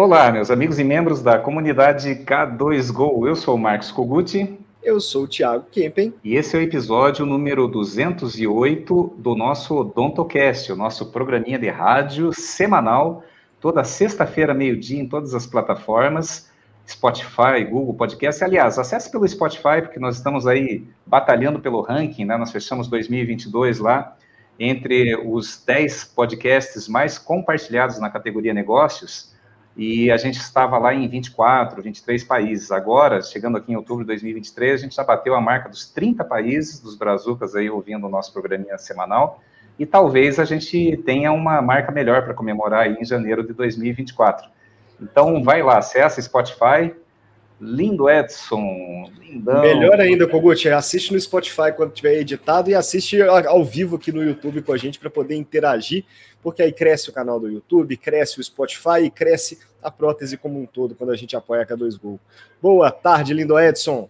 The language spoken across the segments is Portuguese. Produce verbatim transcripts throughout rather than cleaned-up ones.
Olá, meus amigos e membros da comunidade K dois Go. Eu sou o Marcos Koguti. Eu sou o Thiago Kempen. E esse é o episódio número duzentos e oito do nosso OdontoCast, o nosso programinha de rádio semanal, toda sexta-feira, meio-dia, em todas as plataformas, Spotify, Google Podcast. Aliás, acesse pelo Spotify, porque nós estamos aí batalhando pelo ranking, né? Nós fechamos dois mil e vinte e dois lá, entre os dez podcasts mais compartilhados na categoria negócios, e a gente estava lá em vinte e quatro, vinte e três países. Agora, chegando aqui em outubro de dois mil e vinte e três, a gente já bateu a marca dos trinta países, dos brazucas aí ouvindo o nosso programinha semanal, e talvez a gente tenha uma marca melhor para comemorar aí em janeiro de dois mil e vinte e quatro. Então, vai lá, acessa Spotify. Lindo Edson, lindão. Melhor ainda, Koguti, assiste no Spotify quando tiver editado e assiste ao vivo aqui no YouTube com a gente para poder interagir, porque aí cresce o canal do YouTube, cresce o Spotify e cresce a prótese como um todo quando a gente apoia a K dois Go. Boa tarde, lindo Edson.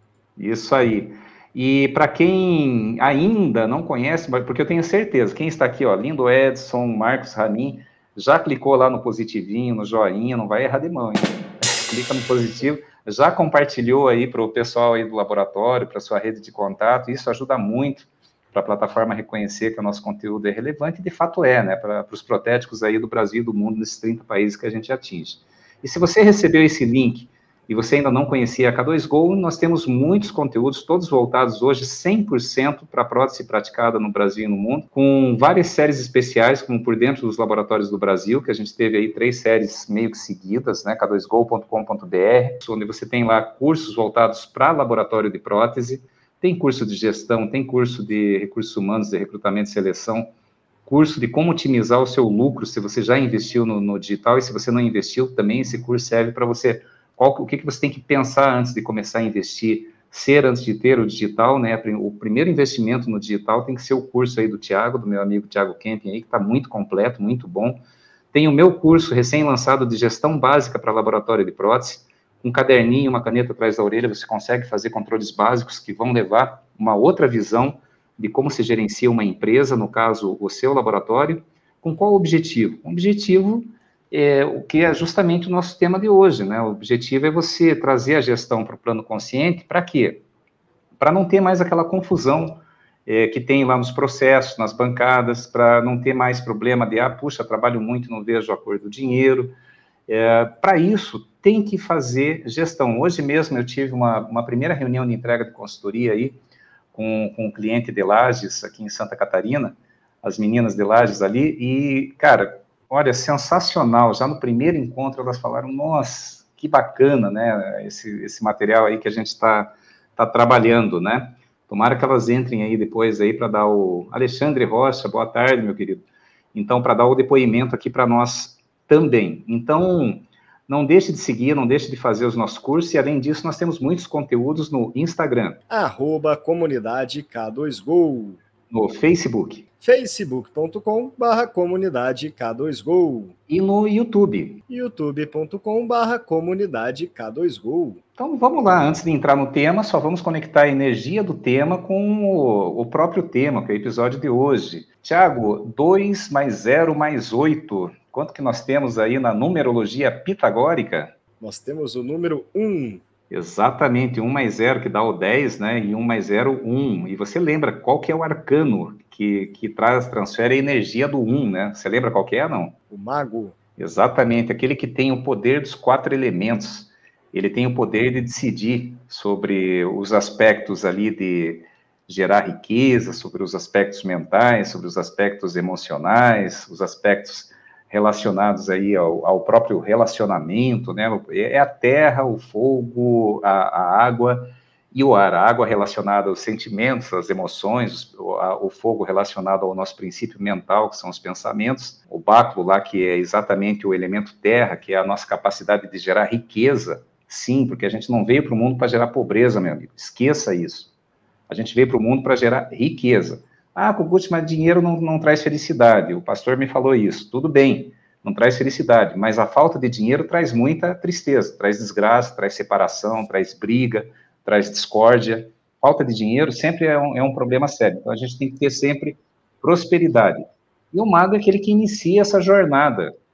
Isso aí. E para quem ainda não conhece, porque eu tenho certeza, quem está aqui, ó, lindo Edson, Marcos Ramin, já clicou lá no positivinho, no joinha, não vai errar de mão, hein? Clica no positivo, já compartilhou aí para o pessoal aí do laboratório, para a sua rede de contato, isso ajuda muito para a plataforma reconhecer que o nosso conteúdo é relevante, e de fato é, né, para os protéticos aí do Brasil e do mundo, nesses trinta países que a gente atinge. E se você recebeu esse link e você ainda não conhecia a K dois Go, nós temos muitos conteúdos, todos voltados hoje cem por cento para a prótese praticada no Brasil e no mundo, com várias séries especiais, como Por Dentro dos Laboratórios do Brasil, que a gente teve aí três séries meio que seguidas, né, K dois go ponto com ponto b r, onde você tem lá cursos voltados para laboratório de prótese, tem curso de gestão, tem curso de recursos humanos, de recrutamento e seleção, curso de como otimizar o seu lucro, se você já investiu no, no digital, e se você não investiu, também esse curso serve para você. Qual, o que, que você tem que pensar antes de começar a investir, ser antes de ter o digital, né? O primeiro investimento no digital tem que ser o curso aí do Thiago, do meu amigo Thiago Kempen aí, que está muito completo, muito bom. Tem o meu curso recém-lançado de gestão básica para laboratório de prótese, um caderninho, uma caneta atrás da orelha, você consegue fazer controles básicos que vão levar uma outra visão de como se gerencia uma empresa, no caso, o seu laboratório, com qual objetivo? O objetivo é o que é justamente o nosso tema de hoje, né? O objetivo é você trazer a gestão para o plano consciente, para quê? Para não ter mais aquela confusão é, que tem lá nos processos, nas bancadas, para não ter mais problema de, ah, puxa, trabalho muito, não vejo a cor do dinheiro. É, para isso, tem que fazer gestão. Hoje mesmo eu tive uma, uma primeira reunião de entrega de consultoria aí, com, com um cliente de Lages, aqui em Santa Catarina, as meninas de Lages ali, e, cara, olha, sensacional. Já no primeiro encontro elas falaram, nossa, que bacana, né, esse, esse material aí que a gente está tá trabalhando, né? Tomara que elas entrem aí depois aí para dar o... Alexandre Rocha, boa tarde, meu querido. Então, para dar o depoimento aqui para nós também. Então, não deixe de seguir, não deixe de fazer os nossos cursos, e além disso, nós temos muitos conteúdos no Instagram. Arroba comunidade K dois Go. No Facebook. facebook ponto com barra comunidade K dois Go. E no YouTube. youtube ponto com barra comunidade K dois Go. Então, vamos lá, antes de entrar no tema, só vamos conectar a energia do tema com o, o próprio tema, que é o episódio de hoje. Tiago, dois mais zero mais oito. Quanto que nós temos aí na numerologia pitagórica? Nós temos o número um. Exatamente, um mais zero que dá o dez, né? E um mais zero, um. E você lembra qual que é o arcano que, que traz, transfere a energia do um, né? Você lembra qual que é, não? O mago. Exatamente, aquele que tem o poder dos quatro elementos. Ele tem o poder de decidir sobre os aspectos ali de gerar riqueza, sobre os aspectos mentais, sobre os aspectos emocionais, os aspectos relacionados aí ao, ao próprio relacionamento, né? É a terra, o fogo, a, a água e o ar. A água relacionada aos sentimentos, às emoções, o, a, o fogo relacionado ao nosso princípio mental, que são os pensamentos, o báculo lá, que é exatamente o elemento terra, que é a nossa capacidade de gerar riqueza. Sim, porque a gente não veio para o mundo para gerar pobreza, meu amigo. Esqueça isso. A gente veio para o mundo para gerar riqueza. Ah, Koguti, mas dinheiro não, não traz felicidade. O pastor me falou isso. Tudo bem, não traz felicidade, mas a falta de dinheiro traz muita tristeza, traz desgraça, traz separação, traz briga, traz discórdia. Falta de dinheiro sempre é um, é um problema sério. Então, a gente tem que ter sempre prosperidade. E o mago é aquele que inicia essa jornada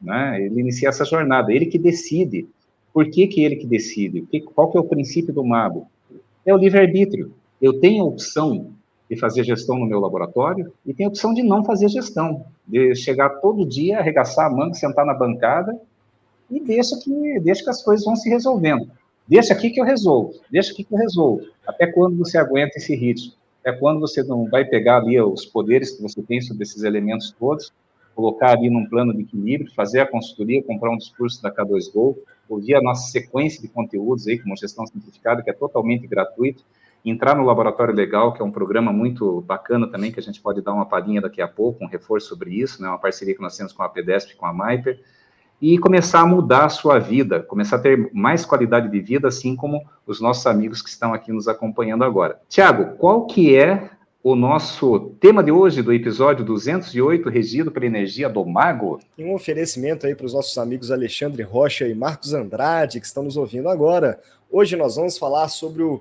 né? Ele inicia essa jornada, ele que decide. Por que que ele que decide? Qual que é o princípio do mago? É o livre-arbítrio. Eu tenho a opção de fazer gestão no meu laboratório e tenho a opção de não fazer gestão, de chegar todo dia, arregaçar a manga, sentar na bancada e deixa que, deixa que as coisas vão se resolvendo. Deixa aqui que eu resolvo, deixa aqui que eu resolvo. Até quando você aguenta esse ritmo? Até quando você não vai pegar ali os poderes que você tem sobre esses elementos todos, colocar ali num plano de equilíbrio, fazer a consultoria, comprar um discurso da K dois Go, ouvir a nossa sequência de conteúdos aí, como Gestão Simplificada, que é totalmente gratuito, entrar no Laboratório Legal, que é um programa muito bacana também, que a gente pode dar uma palhinha daqui a pouco, um reforço sobre isso, né, uma parceria que nós temos com a Pedesp e com a Maiper, e começar a mudar a sua vida, começar a ter mais qualidade de vida, assim como os nossos amigos que estão aqui nos acompanhando agora. Tiago, qual que é o nosso tema de hoje, do episódio duzentos e oito, regido pela energia do mago? E um oferecimento aí para os nossos amigos Alexandre Rocha e Marcos Andrade, que estão nos ouvindo agora. Hoje nós vamos falar sobre o...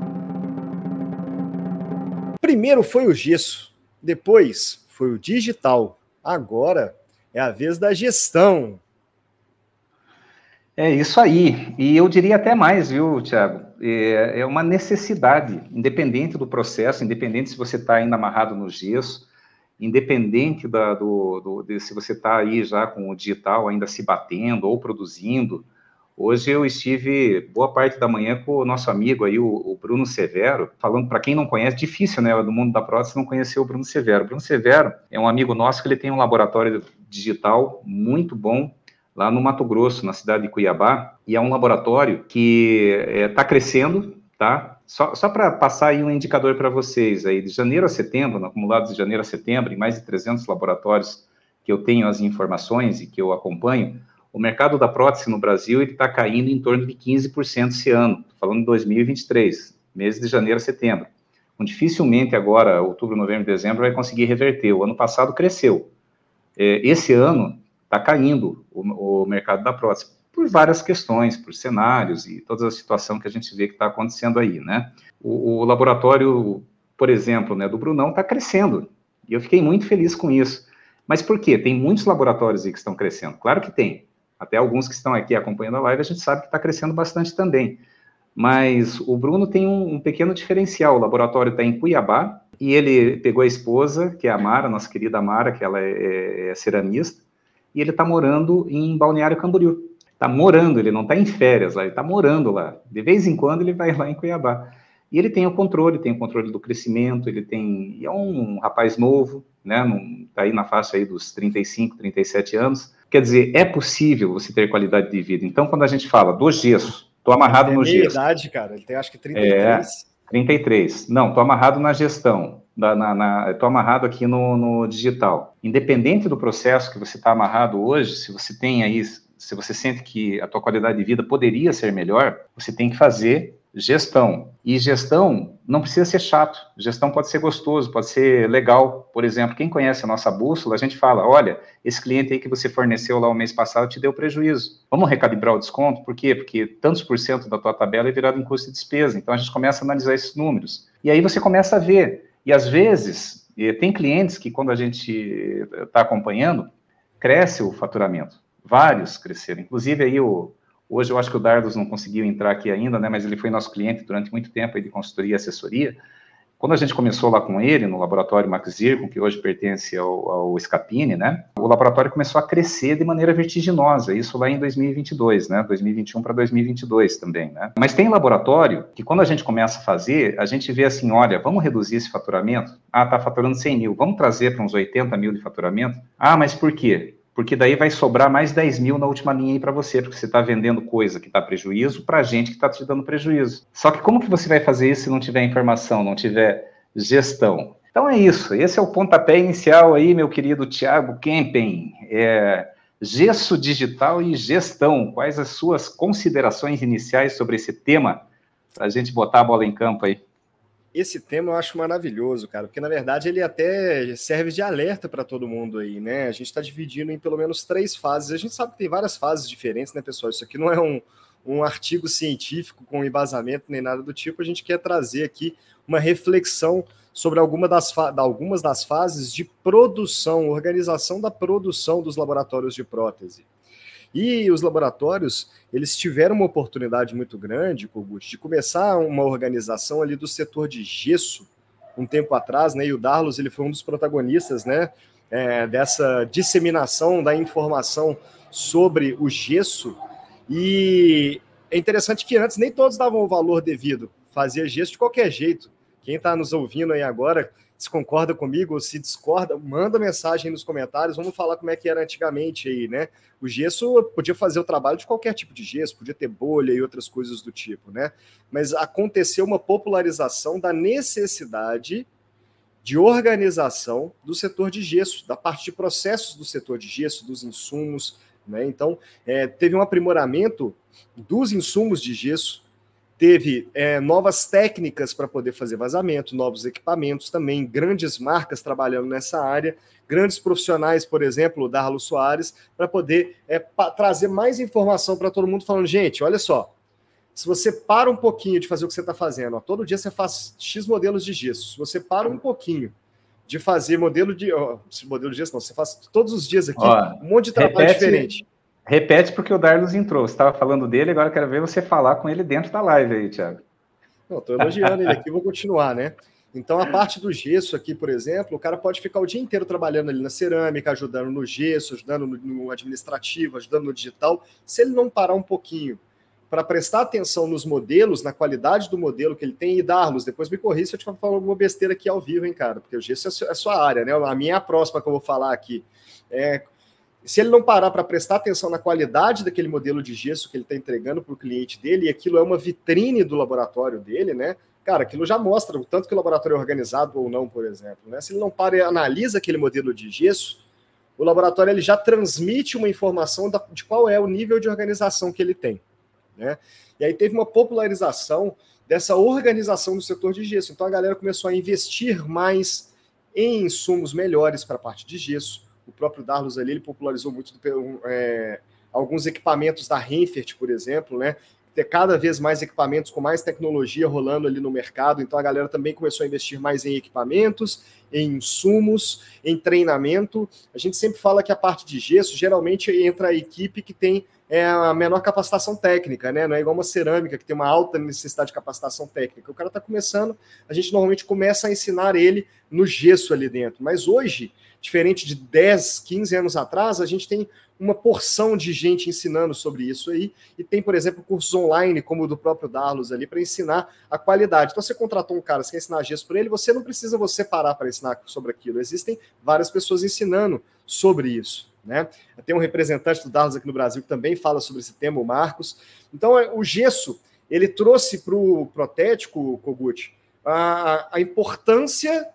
Primeiro foi o gesso, depois foi o digital, agora é a vez da gestão. É isso aí, e eu diria até mais, viu, Tiago? É, é uma necessidade, independente do processo, independente se você está ainda amarrado no gesso, independente da, do, do, de se você está aí já com o digital ainda se batendo ou produzindo. Hoje eu estive boa parte da manhã com o nosso amigo aí, o, o Bruno Severo, falando, para quem não conhece, difícil, né, do mundo da prótese não conhecer o Bruno Severo. O Bruno Severo é um amigo nosso que ele tem um laboratório digital muito bom, lá no Mato Grosso, na cidade de Cuiabá, e é um laboratório que está é, crescendo, tá? Só, só para passar aí um indicador para vocês, aí, de janeiro a setembro, no acumulado de janeiro a setembro, em mais de trezentos laboratórios que eu tenho as informações e que eu acompanho, o mercado da prótese no Brasil está caindo em torno de quinze por cento esse ano, falando de dois mil e vinte e três, mês de janeiro a setembro. Dificilmente agora, outubro, novembro, dezembro, vai conseguir reverter. O ano passado cresceu. É, esse ano está caindo o, o mercado da prótese, por várias questões, por cenários e toda a situação que a gente vê que está acontecendo aí, né? O, o laboratório, por exemplo, né, do Brunão está crescendo, e eu fiquei muito feliz com isso. Mas por quê? Tem muitos laboratórios aí que estão crescendo, claro que tem. Até alguns que estão aqui acompanhando a live, a gente sabe que está crescendo bastante também. Mas o Bruno tem um, um pequeno diferencial, o laboratório está em Cuiabá, e ele pegou a esposa, que é a Mara, nossa querida Mara, que ela é, é ceramista, e ele está morando em Balneário Camboriú. Está morando, ele não está em férias lá, ele está morando lá. De vez em quando ele vai lá em Cuiabá. E ele tem o controle, tem o controle do crescimento, ele tem... E é um rapaz novo, né? Está aí na faixa aí dos trinta e cinco, trinta e sete anos. Quer dizer, é possível você ter qualidade de vida. Então, quando a gente fala do gesso, estou amarrado no gesso. Ele tem meia idade, cara, ele tem acho que trinta e três. É, trinta e três. Não, estou amarrado na gestão. Estou amarrado aqui no, no digital. Independente do processo que você está amarrado hoje, se você tem aí, se você sente que a tua qualidade de vida poderia ser melhor, você tem que fazer gestão. E gestão não precisa ser chato. Gestão pode ser gostoso, pode ser legal. Por exemplo, quem conhece a nossa bússola, a gente fala, olha, esse cliente aí que você forneceu lá o mês passado te deu prejuízo. Vamos recalibrar o desconto? Por quê? Porque tantos por cento da tua tabela é virado em custo de despesa. Então, a gente começa a analisar esses números. E aí você começa a ver. E, às vezes, tem clientes que, quando a gente está acompanhando, cresce o faturamento. Vários cresceram. Inclusive, aí, o, hoje eu acho que o Dardos não conseguiu entrar aqui ainda, né, mas ele foi nosso cliente durante muito tempo aí de consultoria e assessoria. Quando a gente começou lá com ele, no laboratório Max Zircon, que hoje pertence ao, ao Scapini, né, o laboratório começou a crescer de maneira vertiginosa, isso lá em dois mil e vinte e dois, né, dois mil e vinte e um para dois mil e vinte e dois também, né. Mas tem laboratório que, quando a gente começa a fazer, a gente vê assim, olha, vamos reduzir esse faturamento? Ah, tá faturando cem mil, vamos trazer para uns oitenta mil de faturamento? Ah, mas por quê? Porque daí vai sobrar mais dez mil na última linha aí para você, porque você está vendendo coisa que dá prejuízo para gente que está te dando prejuízo. Só que como que você vai fazer isso se não tiver informação, não tiver gestão? Então é isso, esse é o pontapé inicial aí, meu querido Thiago Kempen. É, gesso digital e gestão. Quais as suas considerações iniciais sobre esse tema? Para a gente botar a bola em campo aí. Esse tema eu acho maravilhoso, cara, porque na verdade ele até serve de alerta para todo mundo aí, né? A gente está dividindo em pelo menos três fases. A gente sabe que tem várias fases diferentes, né, pessoal? Isso aqui não é um, um artigo científico com embasamento nem nada do tipo. A gente quer trazer aqui uma reflexão sobre alguma das algumas das fases de produção, organização da produção dos laboratórios de prótese. E os laboratórios, eles tiveram uma oportunidade muito grande, Kogut, de começar uma organização ali do setor de gesso, um tempo atrás, né? E o Darlos, ele foi um dos protagonistas, né? É, dessa disseminação da informação sobre o gesso. E é interessante que antes nem todos davam o valor devido, fazia gesso de qualquer jeito. Quem está nos ouvindo aí agora, se concorda comigo ou se discorda, manda mensagem nos comentários, vamos falar como é que era antigamente aí, né? O gesso podia fazer o trabalho de qualquer tipo de gesso, podia ter bolha e outras coisas do tipo, né? Mas aconteceu uma popularização da necessidade de organização do setor de gesso, da parte de processos do setor de gesso, dos insumos, né? Então, é, teve um aprimoramento dos insumos de gesso, teve é, novas técnicas para poder fazer vazamento, novos equipamentos também, grandes marcas trabalhando nessa área, grandes profissionais, por exemplo, o Darlo Soares, para poder é, pa- trazer mais informação para todo mundo, falando, gente, olha só, se você para um pouquinho de fazer o que você está fazendo, ó, todo dia você faz X modelos de gesso, se você para um pouquinho de fazer modelo de... Ó, modelo de gesso não, você faz todos os dias aqui Ó, um monte de trabalho repete, diferente. Repete porque o Darlos entrou. Você estava falando dele, agora eu quero ver você falar com ele dentro da live aí, Thiago. Não, estou elogiando ele aqui, vou continuar, né? Então, a parte do gesso aqui, por exemplo, o cara pode ficar o dia inteiro trabalhando ali na cerâmica, ajudando no gesso, ajudando no, no administrativo, ajudando no digital. Se ele não parar um pouquinho para prestar atenção nos modelos, na qualidade do modelo que ele tem, e Darlos, depois me corri se eu te falar alguma besteira aqui ao vivo, hein, cara? Porque o gesso é a sua área, né? A minha é a próxima que eu vou falar aqui. É... Se ele não parar para prestar atenção na qualidade daquele modelo de gesso que ele está entregando para o cliente dele, e aquilo é uma vitrine do laboratório dele, né? Cara, aquilo já mostra o tanto que o laboratório é organizado ou não, por exemplo, né? Se ele não para e analisa aquele modelo de gesso, o laboratório ele já transmite uma informação de qual é o nível de organização que ele tem, né? E aí teve uma popularização dessa organização do setor de gesso. Então a galera começou a investir mais em insumos melhores para a parte de gesso. O próprio Darlos ali, ele popularizou muito é, alguns equipamentos da Renfert, por exemplo, né? Ter cada vez mais equipamentos com mais tecnologia rolando ali no mercado. Então a galera também começou a investir mais em equipamentos, em insumos, em treinamento. A gente sempre fala que a parte de gesso, geralmente entra a equipe que tem é, a menor capacitação técnica, né? Não é igual uma cerâmica que tem uma alta necessidade de capacitação técnica. O cara está começando, a gente normalmente começa a ensinar ele no gesso ali dentro. Mas hoje, diferente de dez, quinze anos atrás, a gente tem uma porção de gente ensinando sobre isso aí, e tem, por exemplo, cursos online, como o do próprio Darlos ali, para ensinar a qualidade. Então, você contratou um cara, você quer ensinar gesso para ele, você não precisa você parar para ensinar sobre aquilo. Existem várias pessoas ensinando sobre isso, né? Tem um representante do Darlos aqui no Brasil que também fala sobre esse tema, o Marcos. Então, o gesso, ele trouxe para o protético, Kogut, a, a importância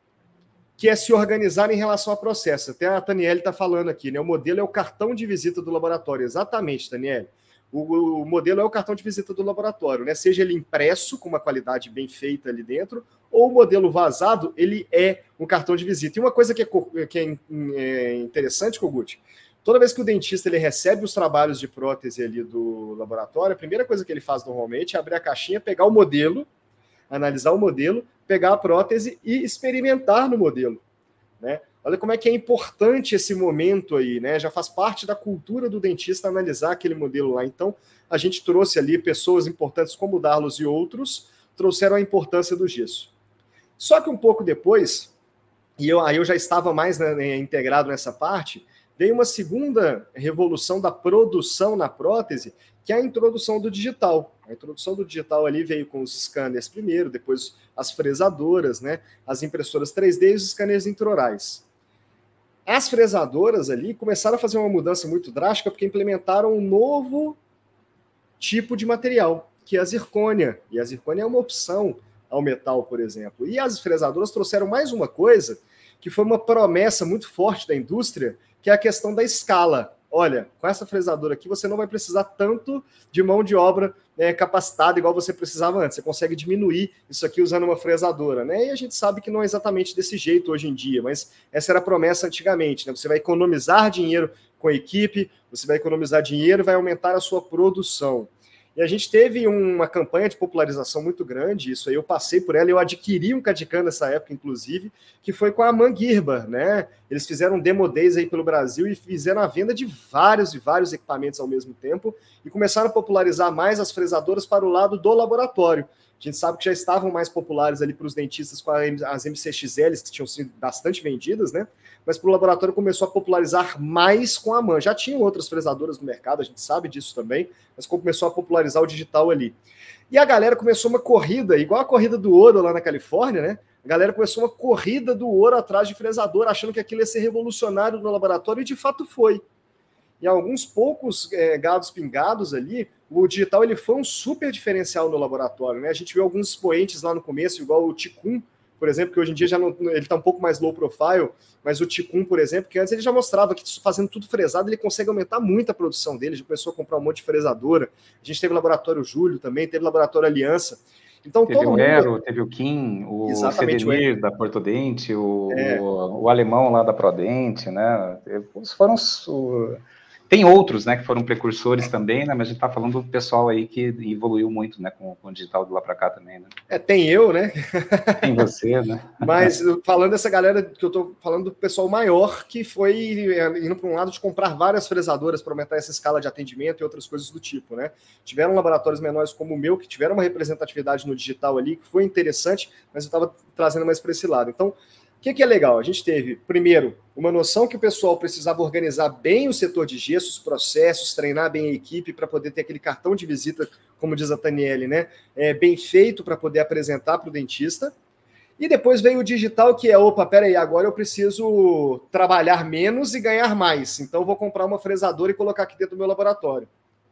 que é se organizar em relação ao processo. Até a Taniele está falando aqui, né? O modelo é o cartão de visita do laboratório. Exatamente, Taniele. O, o modelo é o cartão de visita do laboratório, né? Seja ele impresso, com uma qualidade bem feita ali dentro, ou o modelo vazado, ele é um cartão de visita. E uma coisa que é, que é, é interessante, Kogut, toda vez que o dentista ele recebe os trabalhos de prótese ali do laboratório, a primeira coisa que ele faz normalmente é abrir a caixinha, pegar o modelo, analisar o modelo, pegar a prótese e experimentar no modelo, né? Olha como é que é importante esse momento aí, né? Já faz parte da cultura do dentista analisar aquele modelo lá. Então, a gente trouxe ali pessoas importantes como o Darlos e outros, trouxeram a importância do gesso. Só que um pouco depois, e eu, aí eu já estava mais, né, integrado nessa parte, veio uma segunda revolução da produção na prótese, que é a introdução do digital. A introdução do digital ali veio com os scanners primeiro, depois as fresadoras, né, as impressoras três D e os scanners intraorais. As fresadoras ali começaram a fazer uma mudança muito drástica porque implementaram um novo tipo de material, que é a zircônia. E a zircônia é uma opção ao metal, por exemplo. E as fresadoras trouxeram mais uma coisa, que foi uma promessa muito forte da indústria, que é a questão da escala. Olha, com essa fresadora aqui você não vai precisar tanto de mão de obra né, capacitada igual você precisava antes. Você consegue diminuir isso aqui usando uma fresadora, né? E a gente sabe que não é exatamente desse jeito hoje em dia, mas essa era a promessa antigamente, né? Você vai economizar dinheiro com a equipe, você vai economizar dinheiro e vai aumentar a sua produção. E a gente teve uma campanha de popularização muito grande, isso aí eu passei por ela, eu adquiri um Cadicam nessa época, inclusive, que foi com a Manguirba, né? Eles fizeram um demo days aí pelo Brasil e fizeram a venda de vários e vários equipamentos ao mesmo tempo e começaram a popularizar mais as fresadoras para o lado do laboratório. A gente sabe que já estavam mais populares ali para os dentistas com as M C X Ls, que tinham sido bastante vendidas, né? Mas para o laboratório começou a popularizar mais com a M A N. Já tinham outras fresadoras no mercado, a gente sabe disso também, mas começou a popularizar o digital ali. E a galera começou uma corrida, igual a corrida do ouro lá na Califórnia, né? A galera começou uma corrida do ouro atrás de fresador, achando que aquilo ia ser revolucionário no laboratório, e de fato foi. Em alguns poucos é, gados pingados ali, o digital ele foi um super diferencial no laboratório, né? A gente viu alguns expoentes lá no começo, igual o Ticum, por exemplo, que hoje em dia já não, ele está um pouco mais low profile, mas o Ticum, por exemplo, que antes ele já mostrava que fazendo tudo fresado, ele consegue aumentar muito a produção dele, já começou a comprar um monte de fresadora. A gente teve o laboratório Júlio também, teve o laboratório Aliança. Então, teve todo o mundo... Aero, teve o Kim, o Sedenir da Portodente, o, é. o, o alemão lá da Prodente, né? Eles foram... O... Tem outros, né, que foram precursores também, né, mas a gente tá falando do pessoal aí que evoluiu muito, né, com, com o digital de lá para cá também, né. É, tem eu, né? Tem você, né. Mas falando dessa galera que eu tô falando do pessoal maior que foi indo para um lado de comprar várias fresadoras para aumentar essa escala de atendimento e outras coisas do tipo, né. Tiveram laboratórios menores como o meu, que tiveram uma representatividade no digital ali, que foi interessante, mas eu estava trazendo mais para esse lado. Então, o que, que é legal? A gente teve, primeiro, uma noção que o pessoal precisava organizar bem o setor de gesso, os processos, treinar bem a equipe para poder ter aquele cartão de visita, como diz a Taniele, né? É, bem feito para poder apresentar para o dentista. E depois veio o digital, que é, opa, peraí, agora eu preciso trabalhar menos e ganhar mais. Então eu vou comprar uma fresadora e colocar aqui dentro do meu laboratório.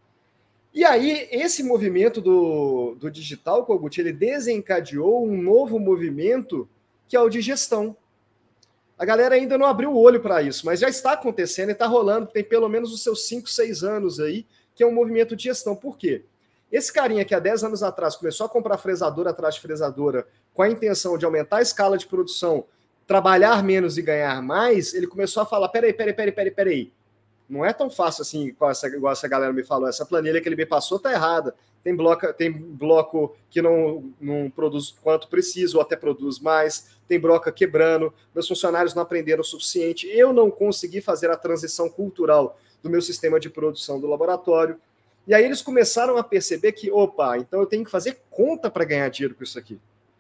E aí, esse movimento do, do digital, Kogut, ele desencadeou um novo movimento que é o de gestão. A galera ainda não abriu o olho para isso, mas já está acontecendo e está rolando, tem pelo menos os seus cinco, seis anos aí, que é um movimento de gestão. Por quê? Esse carinha que há dez anos atrás começou a comprar fresadora atrás de fresadora com a intenção de aumentar a escala de produção, trabalhar menos e ganhar mais, ele começou a falar, peraí, peraí, peraí, peraí, peraí. Não é tão fácil assim, igual essa, igual essa galera me falou. Essa planilha que ele me passou tá errada. Tem bloco, tem bloco que não, não produz quanto precisa, ou até produz mais. Tem broca quebrando. Meus funcionários não aprenderam o suficiente. Eu não consegui fazer a transição cultural do meu sistema de produção do laboratório. E aí eles começaram a perceber que, opa, então eu tenho que fazer conta para ganhar dinheiro com isso aqui.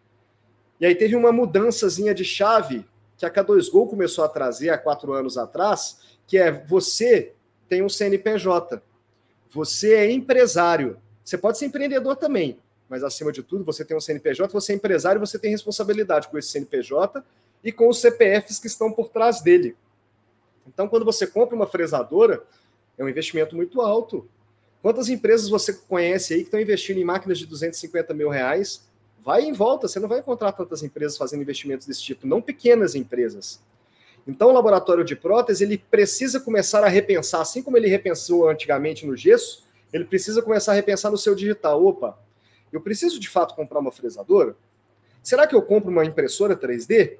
E aí teve uma mudançazinha de chave que a K dois Go começou a trazer há quatro anos atrás, que é você tem um C N P J, você é empresário, você pode ser empreendedor também, mas acima de tudo você tem um C N P J, você é empresário, você tem responsabilidade com esse C N P J e com os C P Fs que estão por trás dele. Então, quando você compra uma fresadora, é um investimento muito alto. Quantas empresas você conhece aí que estão investindo em máquinas de duzentos e cinquenta mil reais? Vai em volta, você não vai encontrar tantas empresas fazendo investimentos desse tipo, não pequenas empresas. Então, o laboratório de prótese, ele precisa começar a repensar, assim como ele repensou antigamente no gesso, ele precisa começar a repensar no seu digital. Opa, eu preciso de fato comprar uma fresadora? Será que eu compro uma impressora três D?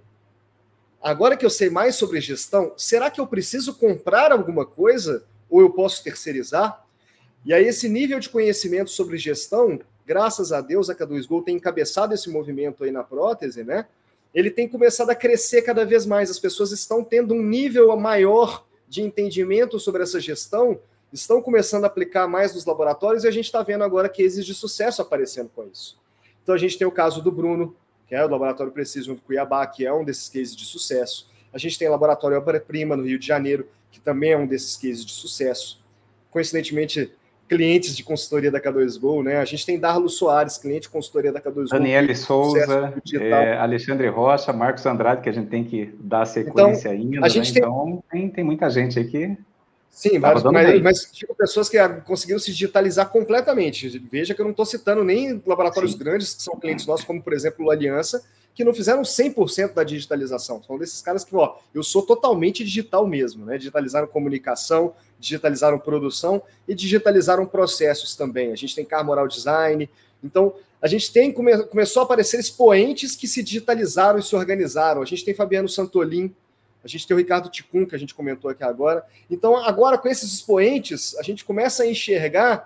Agora que eu sei mais sobre gestão, será que eu preciso comprar alguma coisa ou eu posso terceirizar? E aí esse nível de conhecimento sobre gestão, graças a Deus, a K dois Go tem encabeçado esse movimento aí na prótese, né? Ele tem começado a crescer cada vez mais. As pessoas estão tendo um nível maior de entendimento sobre essa gestão, estão começando a aplicar mais nos laboratórios e a gente está vendo agora cases de sucesso aparecendo com isso. Então a gente tem o caso do Bruno, que é o Laboratório Precision do Cuiabá, que é um desses cases de sucesso. A gente tem o Laboratório Obra Prima no Rio de Janeiro, que também é um desses cases de sucesso. Coincidentemente, clientes de consultoria da K dois Go, né? A gente tem Darlo Soares, cliente de consultoria da K dois Go. Daniele Souza, é, Alexandre Rocha, Marcos Andrade, que a gente tem que dar sequência então, ainda, a gente né? tem... Então tem, tem muita gente aí que... Sim, vários, mas, mas tipo, pessoas que conseguiram se digitalizar completamente. Veja que eu não estou citando nem laboratórios Sim. grandes, que são clientes nossos, como, por exemplo, o Aliança, que não fizeram cem por cento da digitalização. São desses caras que, ó, eu sou totalmente digital mesmo, né? Digitalizaram comunicação, digitalizaram produção e digitalizaram processos também. A gente tem Car Moral Design. Então, a gente tem, come, começou a aparecer expoentes que se digitalizaram e se organizaram. A gente tem Fabiano Santolin, a gente tem o Ricardo Ticum, que a gente comentou aqui agora. Então, agora, com esses expoentes, a gente começa a enxergar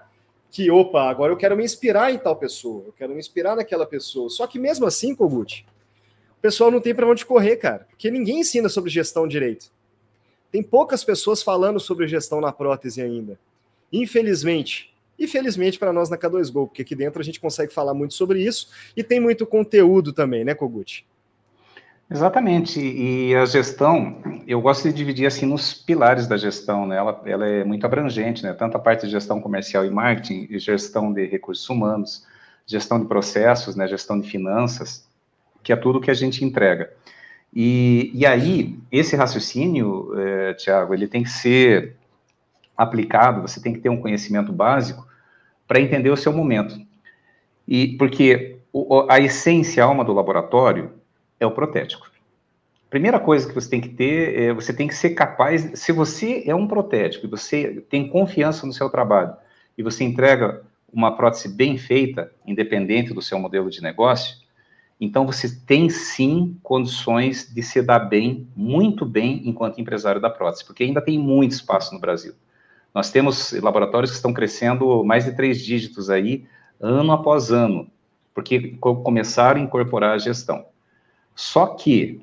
que, opa, agora eu quero me inspirar em tal pessoa, eu quero me inspirar naquela pessoa. Só que mesmo assim, Kogut, o pessoal não tem para onde correr, cara, porque ninguém ensina sobre gestão direito. Tem poucas pessoas falando sobre gestão na prótese ainda. Infelizmente. E felizmente para nós na K dois Go, porque aqui dentro a gente consegue falar muito sobre isso e tem muito conteúdo também, né, Kogut? Exatamente, e a gestão, eu gosto de dividir assim nos pilares da gestão, né? Ela, ela é muito abrangente, né? Tanto a parte de gestão comercial e marketing, e gestão de recursos humanos, gestão de processos, né? Gestão de finanças, que é tudo que a gente entrega. E, e aí, esse raciocínio, é, Tiago, ele tem que ser aplicado, você tem que ter um conhecimento básico para entender o seu momento. E porque o, a essência, a alma do laboratório é o protético. Primeira coisa que você tem que ter, é, você tem que ser capaz, se você é um protético e você tem confiança no seu trabalho e você entrega uma prótese bem feita, independente do seu modelo de negócio, então você tem sim condições de se dar bem, muito bem, enquanto empresário da prótese, porque ainda tem muito espaço no Brasil. Nós temos laboratórios que estão crescendo mais de três dígitos aí, ano após ano, porque começaram a incorporar a gestão. Só que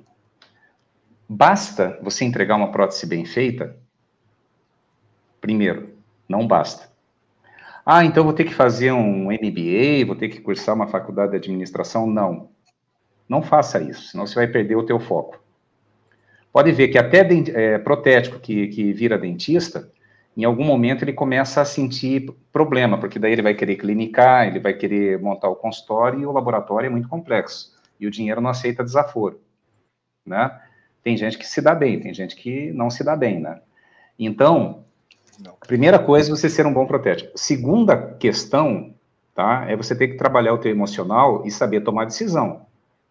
basta você entregar uma prótese bem feita? Primeiro, não basta. Ah, então vou ter que fazer um M B A, vou ter que cursar uma faculdade de administração? Não. Não faça isso, senão você vai perder o teu foco. Pode ver que até é, protético que, que vira dentista, em algum momento ele começa a sentir problema, porque daí ele vai querer clinicar, ele vai querer montar o consultório e o laboratório é muito complexo. E o dinheiro não aceita desaforo, né? Tem gente que se dá bem, tem gente que não se dá bem, né? Então, a primeira coisa é você ser um bom protético. Segunda questão, tá? É você ter que trabalhar o teu emocional e saber tomar decisão.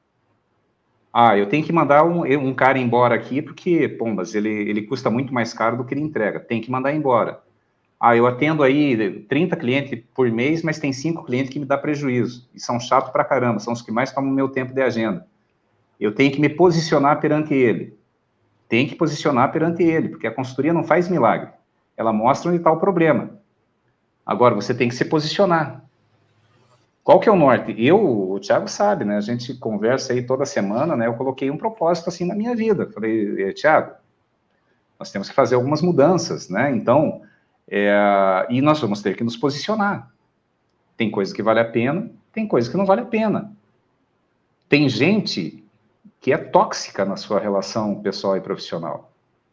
Ah, eu tenho que mandar um, um cara embora aqui porque, pombas, ele, ele custa muito mais caro do que ele entrega. Tem que mandar embora. Ah, eu atendo aí trinta clientes por mês, mas tem cinco clientes que me dá prejuízo. E são chatos pra caramba, são os que mais tomam meu tempo de agenda. Eu tenho que me posicionar perante ele. Tem que posicionar perante ele, porque a consultoria não faz milagre. Ela mostra onde está o problema. Agora, você tem que se posicionar. Qual que é o norte? Eu, o Thiago sabe, né? A gente conversa aí toda semana, né? Eu coloquei um propósito assim na minha vida. Falei, Thiago, nós temos que fazer algumas mudanças, né? Então, é, e nós vamos ter que nos posicionar. Tem coisa que vale a pena, tem coisa que não vale a pena. Tem gente que é tóxica na sua relação pessoal e profissional.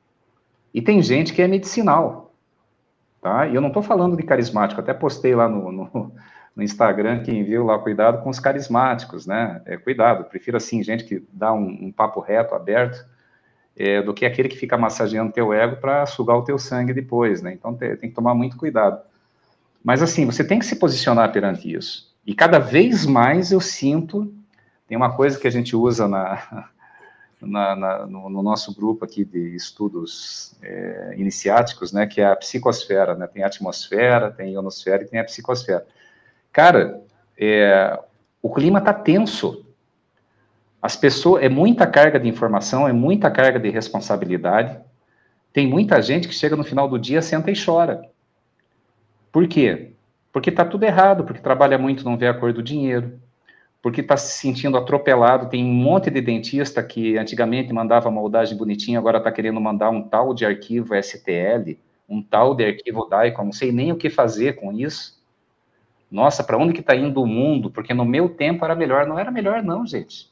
E tem gente que é medicinal, tá? E eu não estou falando de carismático, até postei lá no, no, no Instagram, quem viu lá, cuidado com os carismáticos, né? É, cuidado, prefiro assim, gente que dá um, um papo reto, aberto, é, do que aquele que fica massageando teu ego para sugar o teu sangue depois, né? Então tem, tem que tomar muito cuidado. Mas assim, você tem que se posicionar perante isso. E cada vez mais eu sinto, tem uma coisa que a gente usa na, na, na, no, no nosso grupo aqui de estudos é, iniciáticos, né, que é a psicosfera, né? Tem a atmosfera, tem a ionosfera e tem a psicosfera. Cara, é, o clima tá tenso. As pessoas, é muita carga de informação, é muita carga de responsabilidade. Tem muita gente que chega no final do dia, senta e chora. Por quê? Porque tá tudo errado, porque trabalha muito, não vê a cor do dinheiro, porque está se sentindo atropelado. Tem um monte de dentista que antigamente mandava moldagem bonitinha, agora está querendo mandar um tal de arquivo S T L, um tal de arquivo D I C O M, não sei nem o que fazer com isso. Nossa, para onde que está indo o mundo? Porque no meu tempo era melhor. Não era melhor não, gente.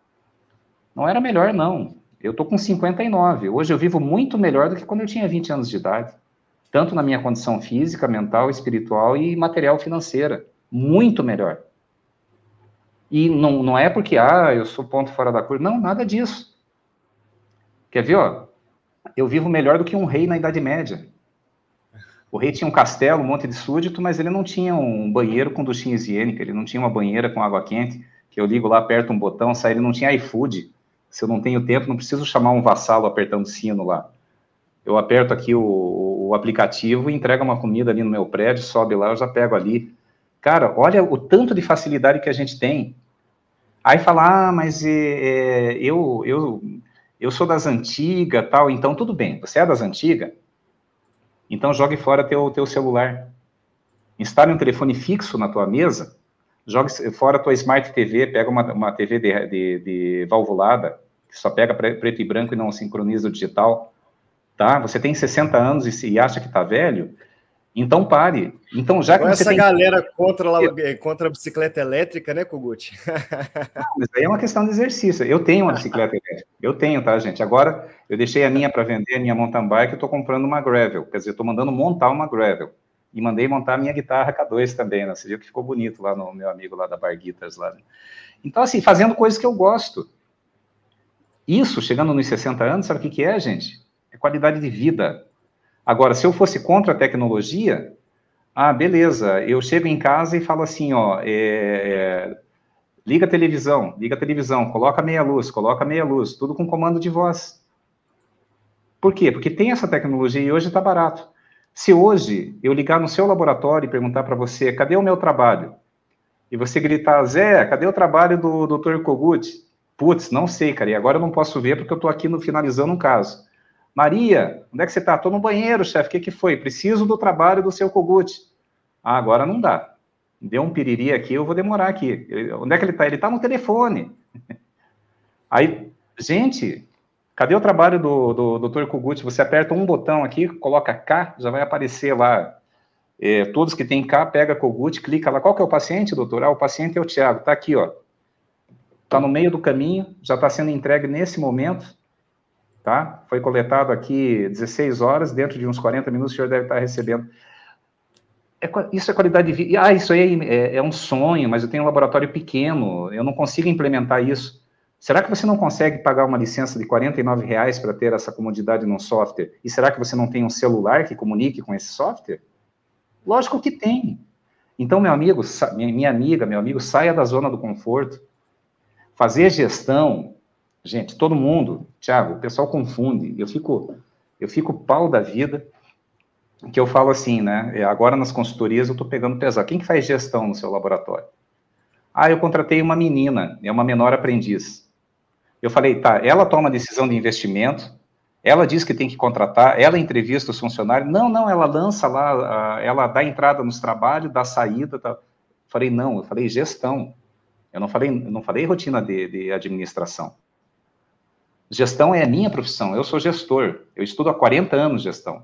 Não era melhor não. Eu estou com cinquenta e nove. Hoje eu vivo muito melhor do que quando eu tinha vinte anos de idade. Tanto na minha condição física, mental, espiritual e material financeira. Muito melhor. E não, não é porque, ah, eu sou ponto fora da curva. Não, nada disso. Quer ver, ó? Eu vivo melhor do que um rei na Idade Média. O rei tinha um castelo, um monte de súdito, mas ele não tinha um banheiro com duchinha higiênica, ele não tinha uma banheira com água quente, que eu ligo lá, aperto um botão, sai, ele não tinha iFood. Se eu não tenho tempo, não preciso chamar um vassalo apertando o sino lá. Eu aperto aqui o, o aplicativo e entrega uma comida ali no meu prédio, sobe lá, eu já pego ali. Cara, olha o tanto de facilidade que a gente tem. Aí fala, ah, mas é, eu, eu, eu sou das antigas, tal, então tudo bem, você é das antigas? Então jogue fora teu, teu celular. Instale um telefone fixo na tua mesa, jogue fora a tua Smart T V, pega uma, uma T V de, de, de valvulada, que só pega preto e branco e não sincroniza o digital, tá? Você tem sessenta anos e, e acha que tá velho? Então pare. Então, já Igual que você essa tem... galera contra, contra a bicicleta elétrica, né, Kogut? Não, mas aí é uma questão de exercício. Eu tenho uma bicicleta elétrica. Eu tenho, tá, gente? Agora, eu deixei a minha para vender, a minha mountain bike, eu tô comprando uma gravel. Quer dizer, eu tô mandando montar uma gravel. E mandei montar a minha guitarra K dois também, né? Você viu que ficou bonito lá no meu amigo lá da Bar Guitars, lá. Né? Então, assim, fazendo coisas que eu gosto. Isso, chegando nos sessenta anos, sabe o que que é, gente? É qualidade de vida. Agora, se eu fosse contra a tecnologia, ah, beleza, eu chego em casa e falo assim, ó, é, liga a televisão, liga a televisão, coloca meia luz, coloca meia luz, tudo com comando de voz. Por quê? Porque tem essa tecnologia e hoje está barato. Se hoje eu ligar no seu laboratório e perguntar para você, cadê o meu trabalho? E você gritar, Zé, cadê o trabalho do doutor Kogut? Putz, não sei, cara, e agora eu não posso ver porque eu estou aqui no, finalizando um caso. Maria, onde é que você está? Estou no banheiro, chefe, o que, que foi? Preciso do trabalho do seu Kogut. Ah, agora não dá. Deu um piriri aqui, eu vou demorar aqui. Ele, onde é que ele está? Ele está no telefone. Aí, gente, cadê o trabalho do, do doutor Kogut? Você aperta um botão aqui, coloca K, já vai aparecer lá. É, todos que tem K, pega Kogut, clica lá. Qual que é o paciente, doutor? Ah, o paciente é o Thiago. Está aqui, ó. Está no meio do caminho, já está sendo entregue nesse momento, tá? Foi coletado aqui dezesseis horas, dentro de uns quarenta minutos o senhor deve estar recebendo. É, isso é qualidade de vida. Ah, isso aí é, é um sonho, mas eu tenho um laboratório pequeno, eu não consigo implementar isso. Será que você não consegue pagar uma licença de quarenta e nove reais para ter essa comodidade num software? E será que você não tem um celular que comunique com esse software? Lógico que tem. Então, meu amigo, minha amiga, meu amigo, saia da zona do conforto. Fazer gestão, gente, todo mundo, Thiago, o pessoal confunde. Eu fico, eu fico pau da vida, que eu falo assim, né? Agora nas consultorias eu estou pegando pesado. Quem que faz gestão no seu laboratório? Ah, eu contratei uma menina, é uma menor aprendiz. Eu falei, tá, ela toma decisão de investimento, ela diz que tem que contratar, ela entrevista os funcionários. Não, não, ela lança lá, ela dá entrada nos trabalhos, dá saída. Tá. Falei, não, eu falei gestão. Eu não falei, não falei rotina de, de administração. Gestão é a minha profissão, eu sou gestor. Eu estudo há quarenta anos gestão.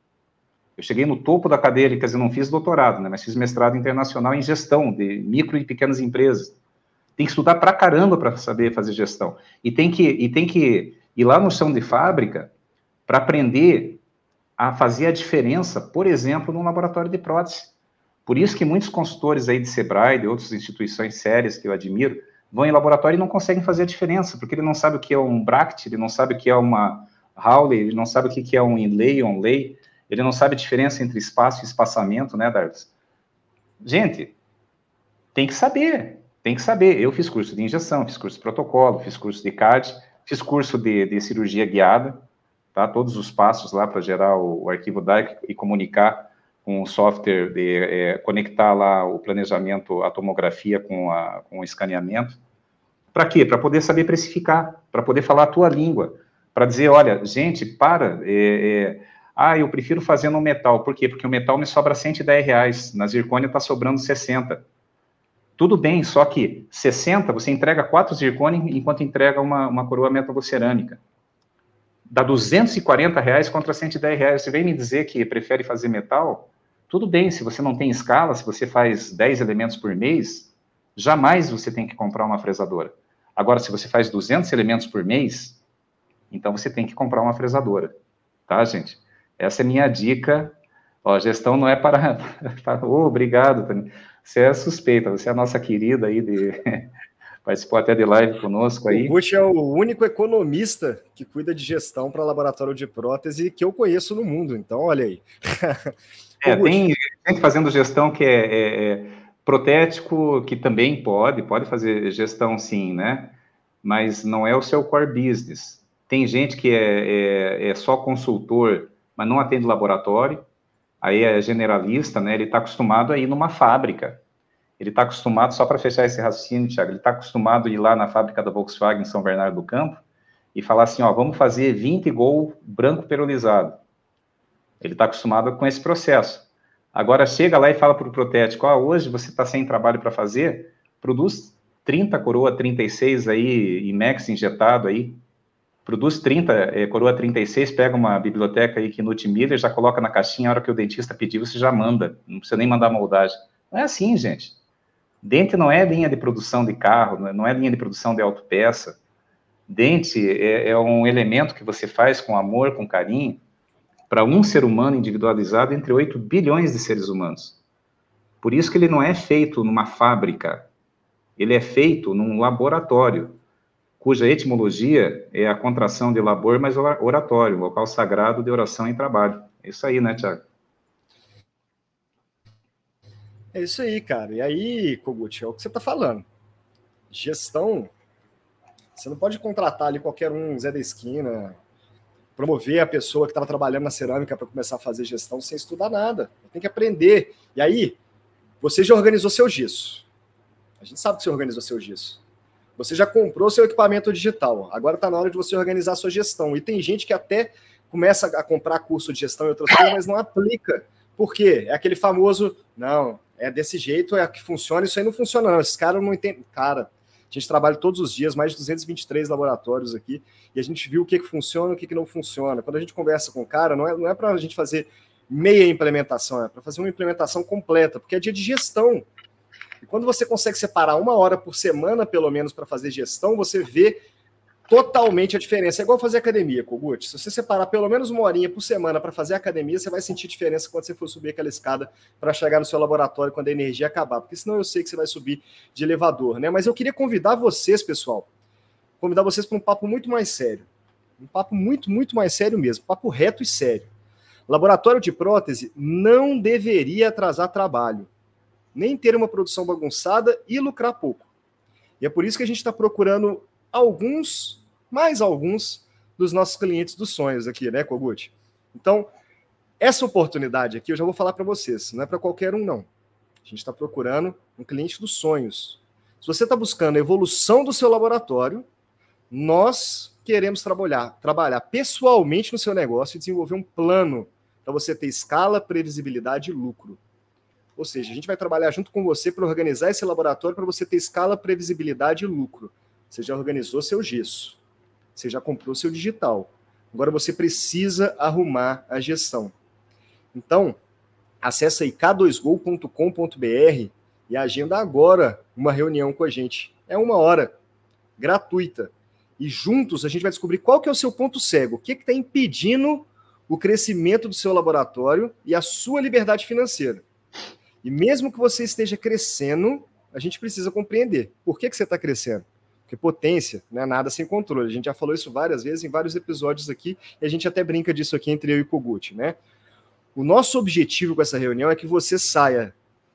Eu cheguei no topo da cadeia, quer dizer, não fiz doutorado, né, mas fiz mestrado internacional em gestão de micro e pequenas empresas. Tem que estudar pra caramba para saber fazer gestão. E tem que, e tem que ir lá no chão de fábrica para aprender a fazer a diferença, por exemplo, num laboratório de prótese. Por isso que muitos consultores aí de Sebrae, de outras instituições sérias que eu admiro, vão em laboratório e não conseguem fazer a diferença, porque ele não sabe o que é um Bract, ele não sabe o que é uma Hawley, ele não sabe o que é um inlay, onlay, ele não sabe a diferença entre espaço e espaçamento, né, Darvis? Gente, tem que saber, tem que saber. Eu fiz curso de injeção, fiz curso de protocolo, fiz curso de C A D, fiz curso de, de cirurgia guiada, tá? Todos os passos lá para gerar o, o arquivo D A I C e comunicar com o software, de é, conectar lá o planejamento, a tomografia com, a, com o escaneamento. Para quê? Para poder saber precificar, para poder falar a tua língua, para dizer, olha, gente, para, é, é, ah, eu prefiro fazer no metal. Por quê? Porque o metal me sobra cento e dez reais, na zircônia está sobrando sessenta. Tudo bem, só que sessenta, você entrega quatro zircônia enquanto entrega uma, uma coroa metalocerâmica. Dá duzentos e quarenta reais contra cento e dez reais. Você vem me dizer que prefere fazer metal? Tudo bem, se você não tem escala, se você faz dez elementos por mês, jamais você tem que comprar uma fresadora. Agora, se você faz duzentos elementos por mês, então você tem que comprar uma fresadora. Tá, gente? Essa é minha dica. Ó, gestão não é para... oh, obrigado, Tânia. Você é suspeita, você é a nossa querida aí, de... participou até de live conosco aí. O Kogut é o único economista que cuida de gestão para laboratório de prótese que eu conheço no mundo, então olha aí. É, tem gente fazendo gestão que é, é, é protético, que também pode, pode fazer gestão sim, né? Mas não é o seu core business. Tem gente que é, é, é só consultor, mas não atende laboratório, aí é generalista, né? Ele está acostumado a ir numa fábrica. Ele está acostumado, só para fechar esse raciocínio, Thiago, ele está acostumado a ir lá na fábrica da Volkswagen em São Bernardo do Campo e falar assim, ó, vamos fazer vinte Gol branco perolizado. Ele está acostumado com esse processo. Agora chega lá e fala para o protético, ah, hoje você está sem trabalho para fazer, produz trinta coroa trinta e seis aí, IMEX injetado aí, produz trinta, é, coroa trinta e seis, pega uma biblioteca aí que Knut Miller, já coloca na caixinha, a hora que o dentista pedir, você já manda, não precisa nem mandar moldagem. Não é assim, gente. Dente não é linha de produção de carro, não é linha de produção de autopeça. Dente é, é um elemento que você faz com amor, com carinho, para um ser humano individualizado entre oito bilhões de seres humanos. Por isso que ele não é feito numa fábrica, ele é feito num laboratório, cuja etimologia é a contração de labor mais oratório, local sagrado de oração e trabalho. É isso aí, né, Tiago? É isso aí, cara. E aí, Kogut, é o que você está falando. Gestão, você não pode contratar ali qualquer um, Zé da Esquina, promover a pessoa que estava trabalhando na cerâmica para começar a fazer gestão sem estudar nada. Tem que aprender. E aí, você já organizou seu gesso. A gente sabe que você organizou seu gesso. Você já comprou seu equipamento digital. Agora está na hora de você organizar a sua gestão. E tem gente que até começa a comprar curso de gestão e outras coisas, mas não aplica. Por quê? É aquele famoso, não, é desse jeito, é que funciona, isso aí não funciona não. Esses caras não entendem. Cara, a gente trabalha todos os dias, mais de duzentos e vinte e três laboratórios aqui, e a gente viu o que, que funciona e o que, que não funciona. Quando a gente conversa com o cara, não é, não é para a gente fazer meia implementação, é para fazer uma implementação completa, porque é dia de gestão. E quando você consegue separar uma hora por semana, pelo menos, para fazer gestão, você vê totalmente a diferença. É igual fazer academia, Kogut. Se você separar pelo menos uma horinha por semana para fazer academia, você vai sentir diferença quando você for subir aquela escada para chegar no seu laboratório quando a energia acabar. Porque senão eu sei que você vai subir de elevador, né? Mas eu queria convidar vocês, pessoal, convidar vocês para um papo muito mais sério. Um papo muito, muito mais sério mesmo. Papo reto e sério. Laboratório de prótese não deveria atrasar trabalho, nem ter uma produção bagunçada e lucrar pouco. E é por isso que a gente está procurando alguns, mais alguns, dos nossos clientes dos sonhos aqui, né, Kogut? Então, essa oportunidade aqui eu já vou falar para vocês, não é para qualquer um, não. A gente está procurando um cliente dos sonhos. Se você está buscando a evolução do seu laboratório, nós queremos trabalhar, trabalhar pessoalmente no seu negócio e desenvolver um plano para você ter escala, previsibilidade e lucro. Ou seja, a gente vai trabalhar junto com você para organizar esse laboratório para você ter escala, previsibilidade e lucro. Você já organizou seu gesso, você já comprou seu digital. Agora você precisa arrumar a gestão. Então, acessa aí k dois gol ponto com ponto b r e agenda agora uma reunião com a gente. É uma hora, gratuita. E juntos a gente vai descobrir qual que é o seu ponto cego, o que está impedindo o crescimento do seu laboratório e a sua liberdade financeira. E mesmo que você esteja crescendo, a gente precisa compreender por que, que você está crescendo. Porque potência não é nada sem controle. A gente já falou isso várias vezes em vários episódios aqui, e a gente até brinca disso aqui entre eu e o Kogut, né? O nosso objetivo com essa reunião é que você saia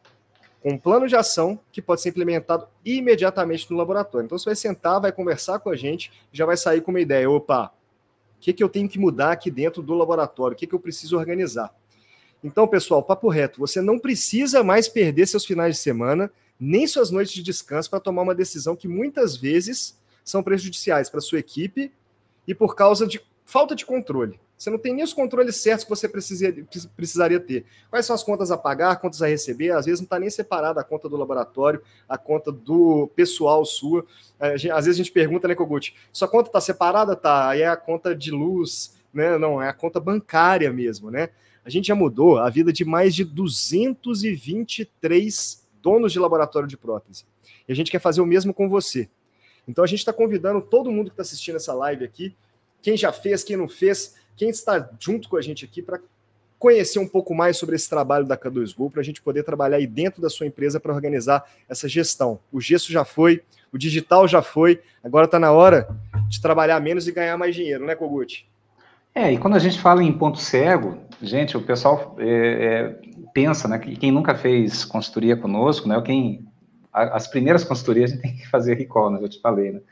com um plano de ação que pode ser implementado imediatamente no laboratório. Então você vai sentar, vai conversar com a gente, já vai sair com uma ideia. Opa, o que, que eu tenho que mudar aqui dentro do laboratório? O que, que eu preciso organizar? Então, pessoal, papo reto, você não precisa mais perder seus finais de semana, nem suas noites de descanso para tomar uma decisão que muitas vezes são prejudiciais para a sua equipe e por causa de falta de controle. Você não tem nem os controles certos que você precisaria ter. Quais são as contas a pagar, contas a receber? Às vezes não está nem separada a conta do laboratório, a conta do pessoal sua. Às vezes a gente pergunta, né, Kogut, sua conta está separada? Tá, aí é a conta de luz, né? Não, é a conta bancária mesmo, né? A gente já mudou a vida de mais de duzentos e vinte e três donos de laboratório de prótese. E a gente quer fazer o mesmo com você. Então a gente está convidando todo mundo que está assistindo essa live aqui, quem já fez, quem não fez, quem está junto com a gente aqui para conhecer um pouco mais sobre esse trabalho da K dois Gol, para a gente poder trabalhar aí dentro da sua empresa para organizar essa gestão. O gesso já foi, o digital já foi, agora está na hora de trabalhar menos e ganhar mais dinheiro, né, Kogut? É, e quando a gente fala em ponto cego, gente, o pessoal é, é, pensa, né, que quem nunca fez consultoria conosco, né, quem, a, as primeiras consultorias a gente tem que fazer recall, né, eu te falei, né,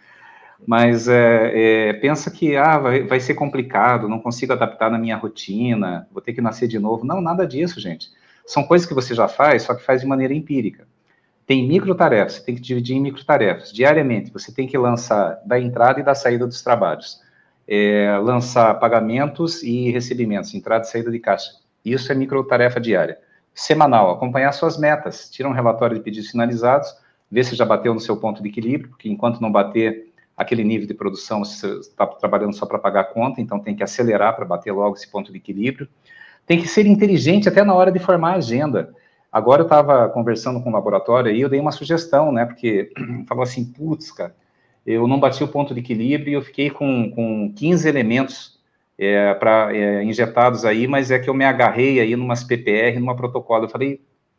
mas é, é, pensa que, ah, vai, vai ser complicado, não consigo adaptar na minha rotina, vou ter que nascer de novo. Não, nada disso, gente. São coisas que você já faz, só que faz de maneira empírica. Tem microtarefas, você tem que dividir em microtarefas. Diariamente, você tem que lançar da entrada e da saída dos trabalhos. É, lançar pagamentos e recebimentos, entrada e saída de caixa. Isso é microtarefa diária. semanal, acompanhar suas metas, tira um relatório de pedidos finalizados, vê se já bateu no seu ponto de equilíbrio, porque enquanto não bater aquele nível de produção, você está trabalhando só para pagar a conta, então tem que acelerar para bater logo esse ponto de equilíbrio. Tem que ser inteligente até na hora de formar a agenda. Agora eu estava conversando com o laboratório e eu dei uma sugestão, né, porque falou assim, putz, cara, eu não bati o ponto de equilíbrio e eu fiquei com, com quinze elementos é, pra, é, injetados aí, mas é que eu me agarrei aí numas P P R, numa protocolo. Eu falei,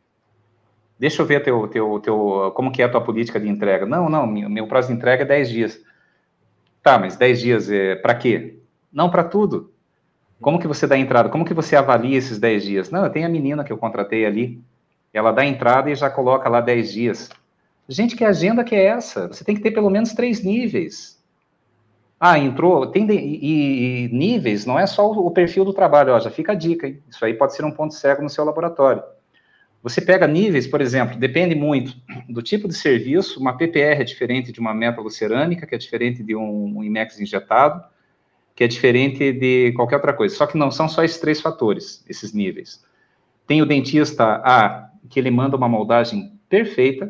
deixa eu ver teu, teu, teu, como que é a tua política de entrega. Não, não, meu prazo de entrega é dez dias. Tá, mas dez dias é para quê? Não, para tudo. Como que você dá entrada? Como que você avalia esses dez dias? Não, eu tenho a menina que eu contratei ali, ela dá entrada e já coloca lá dez dias. Gente, que agenda que é essa? Você tem que ter pelo menos três níveis. Ah, entrou, tem de, e, e níveis, não é só o perfil do trabalho, ó, já fica a dica, hein? Isso aí pode ser um ponto cego no seu laboratório. Você pega níveis, por exemplo, depende muito do tipo de serviço, uma P P R é diferente de uma metalocerâmica, que é diferente de um, um IMEX injetado, que é diferente de qualquer outra coisa. Só que não são só esses três fatores, esses níveis. Tem o dentista A, que ele manda uma moldagem perfeita,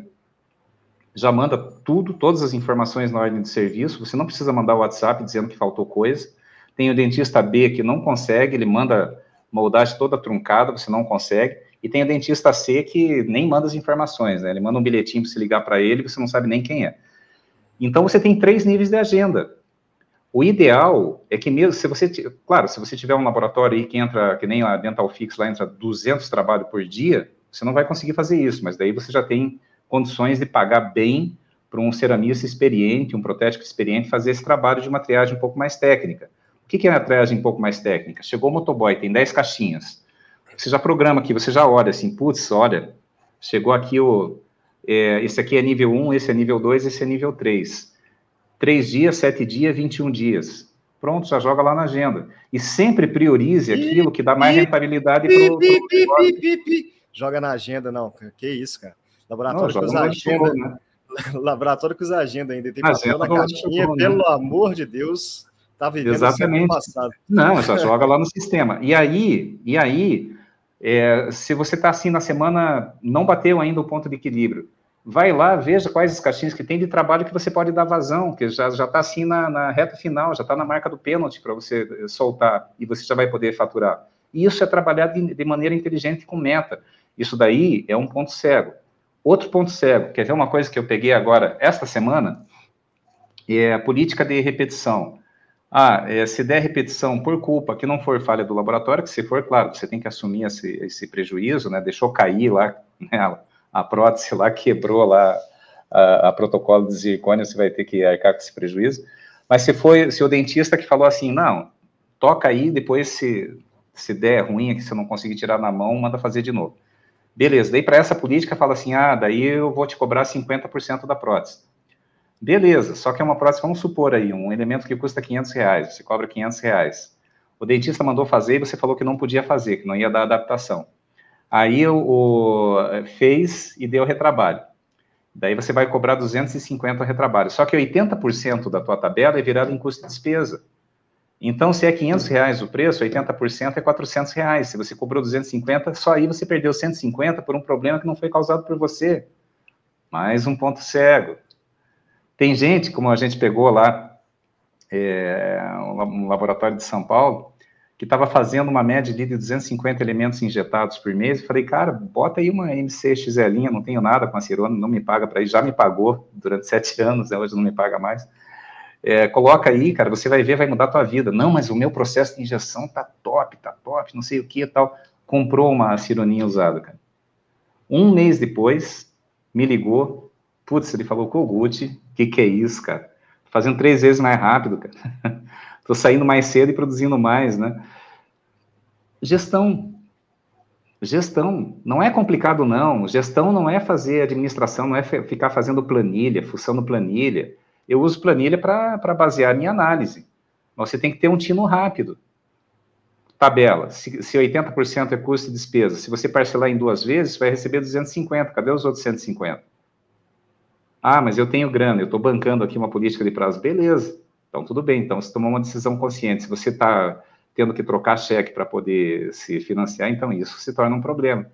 já manda tudo, todas as informações na ordem de serviço, você não precisa mandar o WhatsApp dizendo que faltou coisa. Tem o dentista B, que não consegue, ele manda moldagem toda truncada, você não consegue. E tem o dentista C, que nem manda as informações, né? Ele manda um bilhetinho para você ligar para ele, você não sabe nem quem é. Então, você tem três níveis de agenda. O ideal é que mesmo, se você, claro, se você tiver um laboratório aí que entra, que nem a Dental Fix, lá entra duzentos trabalhos por dia, você não vai conseguir fazer isso, mas daí você já tem condições de pagar bem para um ceramista experiente, um protético experiente, fazer esse trabalho de uma triagem um pouco mais técnica. O que é a triagem um pouco mais técnica? Chegou o motoboy, tem dez caixinhas. Você já programa aqui, você já olha assim, putz, olha, chegou aqui o... É, esse aqui é nível um, esse é nível dois, esse é nível três. Três dias, sete dias, vinte e um dias. Pronto, já joga lá na agenda. E sempre priorize aquilo que dá mais rentabilidade para o negócio. Joga na agenda, não. Que isso, cara. Laboratório não, que usa agenda. Né? Laboratório que usa agenda ainda. Tem papel na caixinha, pelo amor de Deus. Tá vivendo Exatamente. o passado. Não, já joga lá no sistema. E aí, e aí é, se você está assim na semana, não bateu ainda o ponto de equilíbrio, vai lá, veja quais as caixinhas que tem de trabalho que você pode dar vazão, que já já está assim na, na reta final, já está na marca do pênalti para você soltar, e você já vai poder faturar. E isso é trabalhar de, de maneira inteligente com meta. Isso daí é um ponto cego. Outro ponto cego, quer ver uma coisa que eu peguei agora, esta semana, é a política de repetição. Ah, é, se der repetição por culpa que não for falha do laboratório, que se for, claro, você tem que assumir esse, esse prejuízo, né? Deixou cair lá, né, a prótese lá, quebrou lá a, a protocolo de zircônio, você vai ter que arcar com esse prejuízo. Mas se foi, se o dentista que falou assim, não, toca aí, depois se, se der ruim, que você não conseguir tirar na mão, manda fazer de novo. Beleza, daí para essa política fala assim, ah, daí eu vou te cobrar cinquenta por cento da prótese. Beleza, só que é uma prótese, vamos supor aí, um elemento que custa quinhentos reais, você cobra quinhentos reais. O dentista mandou fazer e você falou que não podia fazer, que não ia dar adaptação. Aí o, o fez e deu retrabalho. Daí você vai cobrar duzentos e cinquenta retrabalho. Só que oitenta por cento da tua tabela é virado em custo de despesa. Então, se é quinhentos reais o preço, oitenta por cento é quatrocentos reais. Se você cobrou duzentos e cinquenta, só aí você perdeu cento e cinquenta por um problema que não foi causado por você. Mais um ponto cego. Tem gente, como a gente pegou lá, é, um laboratório de São Paulo, que estava fazendo uma média de duzentos e cinquenta elementos injetados por mês. Eu falei, cara, bota aí uma M C X L, não tenho nada com a Cirona, não me paga para isso, já me pagou durante sete anos, hoje não me paga mais. É, coloca aí, cara, você vai ver, vai mudar a tua vida. Não, mas o meu processo de injeção tá top, tá top, não sei o que e tal. Comprou uma Cironinha usada, cara. Um mês depois, me ligou, putz, ele falou, Kogut, o que que é isso, cara? Fazendo três vezes mais rápido, cara. Tô saindo mais cedo e produzindo mais, né? Gestão. Gestão. Não é complicado, não. Gestão não é fazer administração, não é ficar fazendo planilha, fuçando planilha. Eu uso planilha para basear minha análise. Mas você tem que ter um tino rápido. Tabela. Se, se oitenta por cento é custo e despesa, se você parcelar em duas vezes, você vai receber duzentos e cinquenta. Cadê os outros cento e cinquenta? Ah, mas eu tenho grana, eu estou bancando aqui uma política de prazo. Beleza. Então, tudo bem. Então, você tomou uma decisão consciente. Se você está tendo que trocar cheque para poder se financiar, então isso se torna um problema.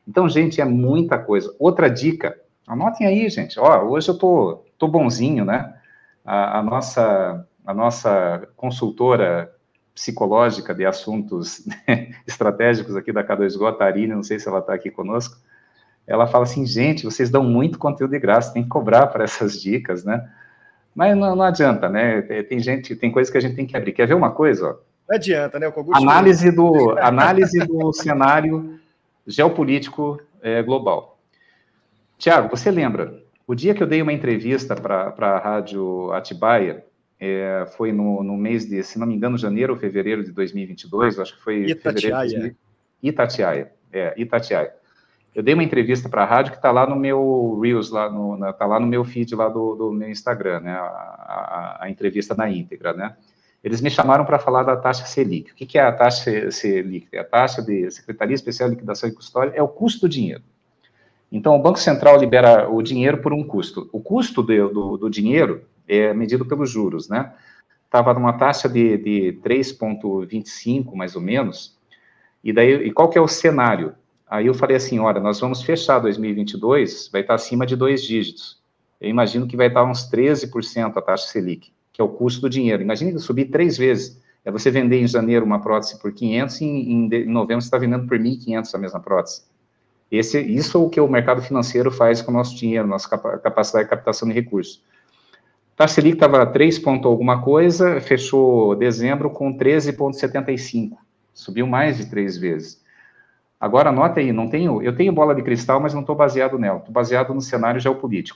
Então, gente, é muita coisa. Outra dica, anotem aí, gente. Ó, hoje eu tô, tô bonzinho, né? A, a, nossa, a nossa consultora psicológica de assuntos estratégicos aqui da K dois Go, a Tarine, não sei se ela está aqui conosco, ela fala assim, gente, vocês dão muito conteúdo de graça, tem que cobrar para essas dicas, né? Mas não, não adianta, né? Tem gente, tem coisa que a gente tem que abrir. Quer ver uma coisa? Ó? Não adianta, né? O Kogut análise do Análise do cenário geopolítico é, global. Tiago, você lembra, o dia que eu dei uma entrevista para a Rádio Atibaia, é, foi no, no mês de, se não me engano, janeiro ou fevereiro de dois mil e vinte e dois, acho que foi Itatiaia. fevereiro de Itatiaia. É, Itatiaia. Eu dei uma entrevista para a rádio que está lá no meu Reels, lá no, na, tá lá no meu feed lá do, do meu Instagram, né? A, a, a entrevista na íntegra, né? Eles me chamaram para falar da taxa Selic. O que, que é a taxa Selic? É a taxa de Secretaria Especial de Liquidação e Custódia, é o custo do dinheiro. Então, o Banco Central libera o dinheiro por um custo. O custo do, do, do dinheiro é medido pelos juros, né? Estava numa taxa de, de três vírgula vinte e cinco, mais ou menos, e daí, e qual que é o cenário? Aí eu falei assim, olha, nós vamos fechar dois mil e vinte e dois, vai estar acima de dois dígitos. Eu imagino que vai estar uns treze por cento a taxa Selic, que é o custo do dinheiro. Imagine subir três vezes. É você vender em janeiro uma prótese por quinhentos e em, em novembro você está vendendo por mil e quinhentos a mesma prótese. Esse, isso é o que o mercado financeiro faz com o nosso dinheiro, nossa capacidade de captação de recursos. A taxa Selic estava três ponto alguma coisa, fechou dezembro com treze vírgula setenta e cinco. Subiu mais de três vezes. Agora, anota aí, não tenho, eu tenho bola de cristal, mas não estou baseado nela, estou baseado no cenário geopolítico.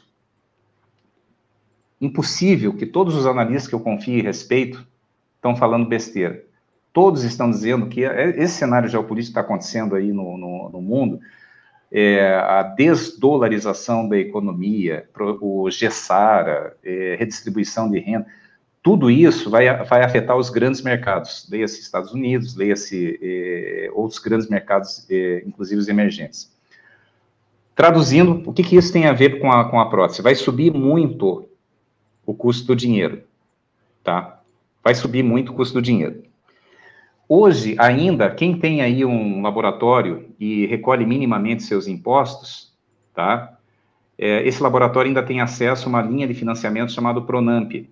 Impossível que todos os analistas que eu confio e respeito estão falando besteira. Todos estão dizendo que esse cenário geopolítico que está acontecendo aí no, no, no mundo, é, a desdolarização da economia, o Gessara, é, redistribuição de renda, tudo isso vai, vai afetar os grandes mercados, leia-se Estados Unidos, leia-se eh, outros grandes mercados, eh, inclusive os emergentes. Traduzindo, o que, que isso tem a ver com a, com a prótese? Vai subir muito o custo do dinheiro, tá? Vai subir muito o custo do dinheiro. Hoje, ainda, quem tem aí um laboratório e recolhe minimamente seus impostos, tá? Eh, esse laboratório ainda tem acesso a uma linha de financiamento chamada Pronamp.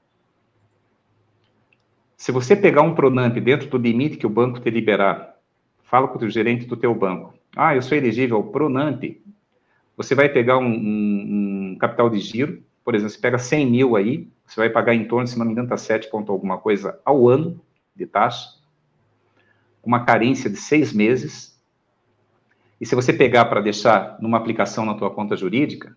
Se você pegar um Pronamp dentro do limite que o banco te liberar, fala com o gerente do teu banco. Ah, eu sou elegível ao Pronamp. Você vai pegar um, um, um capital de giro, por exemplo, você pega cem mil aí, você vai pagar em torno, se não me engano, está sete ponto alguma coisa ao ano de taxa, uma carência de seis meses. E se você pegar para deixar numa aplicação na tua conta jurídica,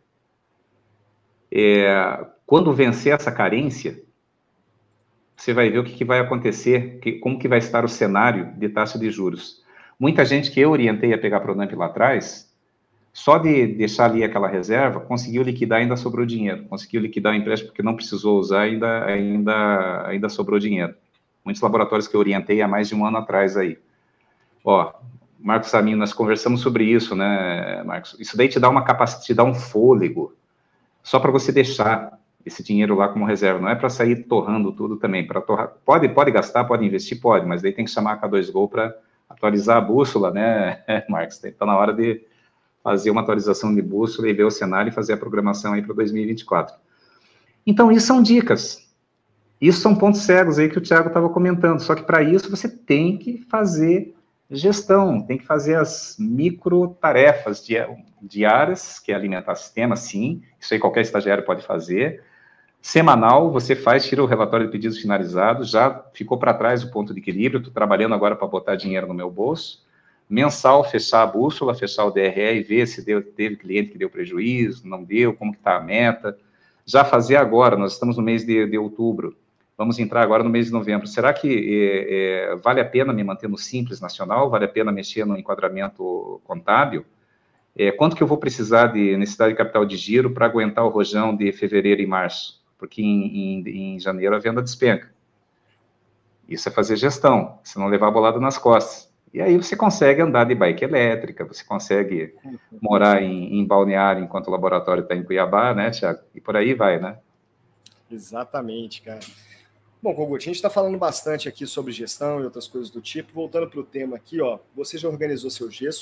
é, quando vencer essa carência, você vai ver o que, que vai acontecer, que, como que vai estar o cenário de taxa de juros. Muita gente que eu orientei a pegar Pronamp lá atrás, só de deixar ali aquela reserva, conseguiu liquidar e ainda sobrou dinheiro. Conseguiu liquidar o empréstimo porque não precisou usar, ainda, ainda, ainda sobrou dinheiro. Muitos laboratórios que eu orientei há mais de um ano atrás aí. Ó, Marcos Saminho, nós conversamos sobre isso, né, Marcos? Isso daí te dá uma capacidade, te dá um fôlego, só para você deixar esse dinheiro lá como reserva, não é para sair torrando tudo também, para torrar, pode, pode gastar, pode investir, pode, mas daí tem que chamar a K dois Go para atualizar a bússola, né, Marcos? Está na hora de fazer uma atualização de bússola e ver o cenário e fazer a programação aí para dois mil e vinte e quatro. Então, isso são dicas, isso são pontos cegos aí que o Thiago estava comentando, só que para isso você tem que fazer gestão, tem que fazer as micro tarefas diárias, que é alimentar sistema, sim, isso aí qualquer estagiário pode fazer. Semanal, você faz, tira o relatório de pedidos finalizados, já ficou para trás o ponto de equilíbrio, estou trabalhando agora para botar dinheiro no meu bolso. Mensal, fechar a bússola, fechar o D R E e ver se deu, teve cliente que deu prejuízo, não deu, como que está a meta. Já fazer agora, nós estamos no mês de, de outubro, vamos entrar agora no mês de novembro. Será que é, é, vale a pena me manter no Simples Nacional? Vale a pena mexer no enquadramento contábil? É, quanto que eu vou precisar de necessidade de capital de giro para aguentar o rojão de fevereiro e março? Porque em, em, em janeiro a venda despenca. Isso é fazer gestão, você não levar a bolada nas costas. E aí você consegue andar de bike elétrica, você consegue morar em, em Balneário enquanto o laboratório está em Cuiabá, né, Thiago? E por aí vai, né? Exatamente, cara. Bom, Kogut, a gente está falando bastante aqui sobre gestão e outras coisas do tipo. Voltando para o tema aqui, ó, você já organizou seu gesso,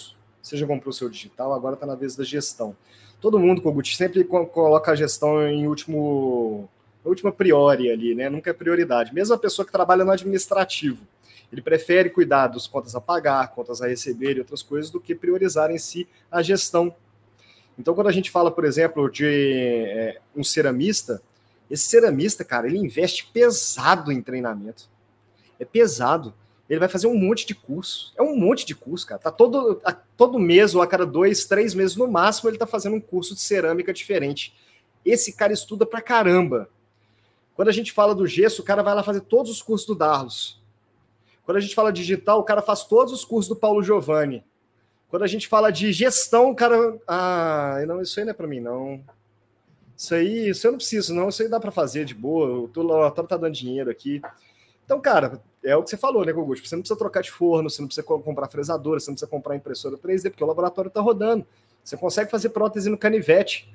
você já comprou o seu digital, agora está na vez da gestão. Todo mundo, Kogut, sempre coloca a gestão em último, última priori ali, né? Nunca é prioridade. Mesmo a pessoa que trabalha no administrativo, ele prefere cuidar dos contas a pagar, contas a receber e outras coisas do que priorizar em si a gestão. Então, quando a gente fala, por exemplo, de é, um ceramista, esse ceramista, cara, ele investe pesado em treinamento. É pesado. Ele vai fazer um monte de curso. É um monte de curso, cara. Tá todo, a, todo mês ou a cada dois, três meses no máximo, ele tá fazendo um curso de cerâmica diferente. Esse cara estuda pra caramba. Quando a gente fala do gesso, o cara vai lá fazer todos os cursos do Darlos. Quando a gente fala digital, o cara faz todos os cursos do Paulo Giovanni. Quando a gente fala de gestão, o cara... Ah, não, isso aí não é para mim, não. Isso aí, isso eu não preciso, não. Isso aí dá para fazer de boa. O laboratório tá dando dinheiro aqui. Então, cara, é o que você falou, né, Kogut? Você não precisa trocar de forno, você não precisa comprar fresadora, você não precisa comprar impressora três D, porque o laboratório tá rodando. Você consegue fazer prótese no canivete.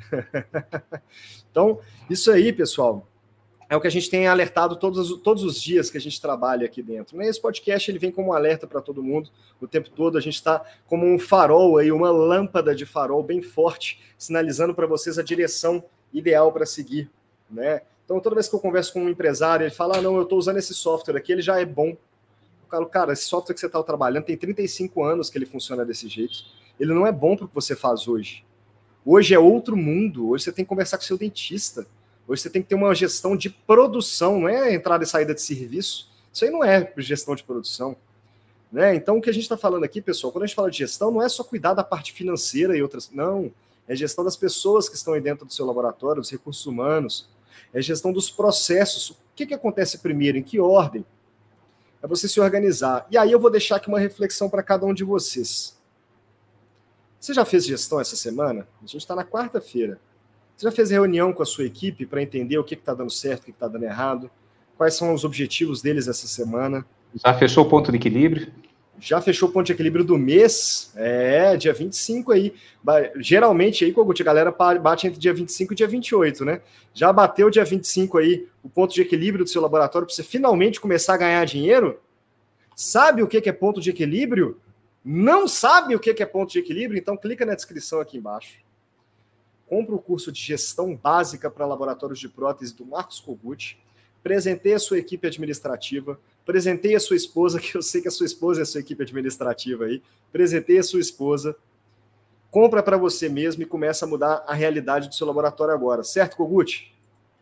Então, isso aí, pessoal, é o que a gente tem alertado todos, todos os dias que a gente trabalha aqui dentro. Esse podcast ele vem como um alerta para todo mundo o tempo todo. A gente está como um farol, aí, uma lâmpada de farol bem forte, sinalizando para vocês a direção ideal para seguir, né? Então, toda vez que eu converso com um empresário, ele fala, ah, não, eu estou usando esse software aqui, ele já é bom. Eu falo, cara, esse software que você está trabalhando tem trinta e cinco anos que ele funciona desse jeito. Ele não é bom para o que você faz hoje. Hoje é outro mundo. Hoje você tem que conversar com o seu dentista. Hoje você tem que ter uma gestão de produção, não é entrada e saída de serviço. Isso aí não é gestão de produção, né? Então, o que a gente está falando aqui, pessoal, quando a gente fala de gestão, não é só cuidar da parte financeira e outras... Não, é gestão das pessoas que estão aí dentro do seu laboratório, dos recursos humanos, é gestão dos processos. O que, que acontece primeiro, em que ordem? É você se organizar. E aí eu vou deixar aqui uma reflexão para cada um de vocês. Você já fez gestão essa semana? A gente está na quarta-feira. Você já fez reunião com a sua equipe para entender o que está dando certo, o que está dando errado? Quais são os objetivos deles essa semana? Já fechou o ponto de equilíbrio? Já fechou o ponto de equilíbrio do mês? É, dia vinte e cinco aí. Geralmente aí, Kogut, a galera bate entre dia vinte e cinco e dia vinte e oito, né? Já bateu dia vinte e cinco aí o ponto de equilíbrio do seu laboratório para você finalmente começar a ganhar dinheiro? Sabe o que é ponto de equilíbrio? Não sabe o que é ponto de equilíbrio? Então clica na descrição aqui embaixo. Compre o curso de gestão básica para laboratórios de prótese do Marcos Kogut. Presenteie a sua equipe administrativa. Presenteie a sua esposa, que eu sei que a sua esposa é a sua equipe administrativa aí. Presenteie a sua esposa. Compra para você mesmo e começa a mudar a realidade do seu laboratório agora. Certo, Kogut?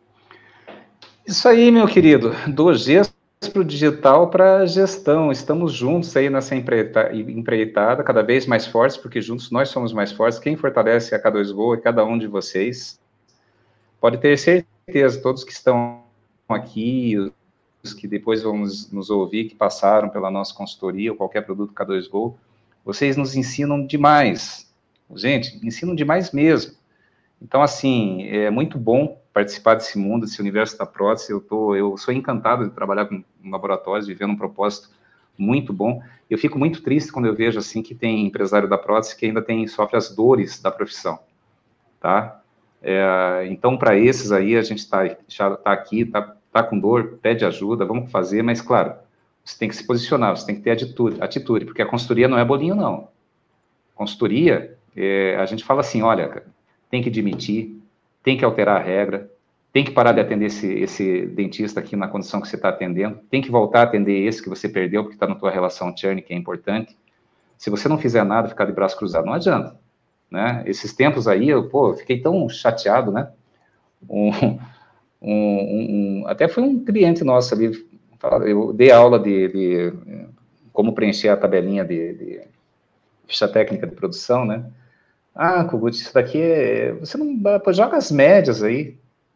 Isso aí, meu querido. Do gesso para o digital para gestão. Estamos juntos aí nessa empreitada, cada vez mais fortes, porque juntos nós somos mais fortes. Quem fortalece a K dois Go é cada um de vocês. Pode ter certeza, todos que estão aqui, os que depois vão nos ouvir, que passaram pela nossa consultoria ou qualquer produto K dois Go, vocês nos ensinam demais. Gente, ensinam demais mesmo. Então, assim, é muito bom participar desse mundo, desse universo da prótese. Eu, tô, eu sou encantado de trabalhar com laboratórios, vivendo um propósito muito bom. Eu fico muito triste quando eu vejo, assim, que tem empresário da prótese que ainda tem, sofre as dores da profissão, tá? É, então, para esses aí, a gente está tá aqui, está tá com dor, pede ajuda, vamos fazer, mas, claro, você tem que se posicionar, você tem que ter atitude, atitude porque a consultoria não é bolinho, não. Consultoria, é, a gente fala assim, olha, tem que demitir, tem que alterar a regra, tem que parar de atender esse, esse dentista aqui na condição que você está atendendo, tem que voltar a atender esse que você perdeu, porque está na tua relação churn, que é importante. Se você não fizer nada, ficar de braço cruzado, não adianta. Né? Esses tempos aí, eu pô, fiquei tão chateado, né? Um, um, um, até foi um cliente nosso ali, eu dei aula de, de como preencher a tabelinha de, de ficha técnica de produção, né? Ah, Kogut, isso daqui é... Você não... Pô, joga as médias aí.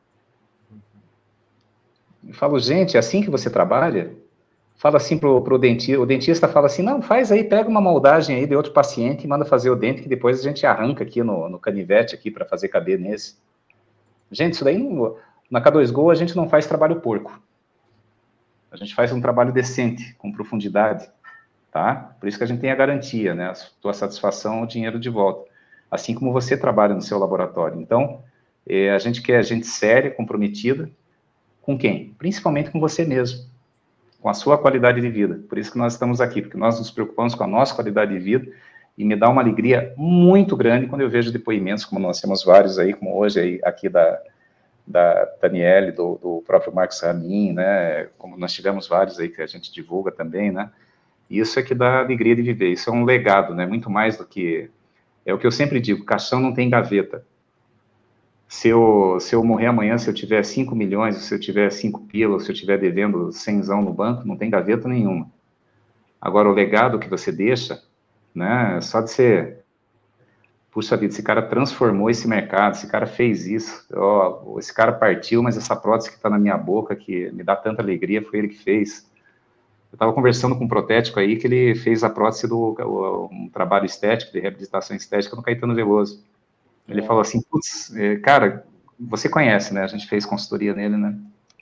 Eu falo, gente, é assim que você trabalha? Fala assim pro, pro dentista, o dentista fala assim, não, faz aí, pega uma moldagem aí de outro paciente e manda fazer o dente, que depois a gente arranca aqui no, no canivete aqui para fazer caber nesse. Gente, isso daí, não, na K dois Go a gente não faz trabalho porco. A gente faz um trabalho decente, com profundidade, tá? Por isso que a gente tem a garantia, né? A tua satisfação, o dinheiro de volta. Assim como você trabalha no seu laboratório. Então, é, a gente quer gente séria, comprometida, com quem? Principalmente com você mesmo, com a sua qualidade de vida. Por isso que nós estamos aqui, porque nós nos preocupamos com a nossa qualidade de vida E me dá uma alegria muito grande quando eu vejo depoimentos, como nós temos vários aí, como hoje aí, aqui da, da Daniele, do, do próprio Marcos Ramin, né? Como nós tivemos vários aí que a gente divulga também, né? Isso é que dá alegria de viver. Isso é um legado, né? Muito mais do que... É o que eu sempre digo, caixão não tem gaveta. Se eu, se eu morrer amanhã, se eu tiver cinco milhões, se eu tiver cinco pilas, se eu tiver devendo cenzão no banco, não tem gaveta nenhuma. Agora, o legado que você deixa, né? Só de ser... Puxa vida, esse cara transformou esse mercado, esse cara fez isso, ó, esse cara partiu, mas essa prótese que está na minha boca, que me dá tanta alegria, foi ele que fez. Eu estava conversando com um protético aí, que ele fez a prótese do um trabalho estético, de reabilitação estética no Caetano Veloso. Ele falou assim, putz, cara, você conhece, né, a gente fez consultoria nele, né,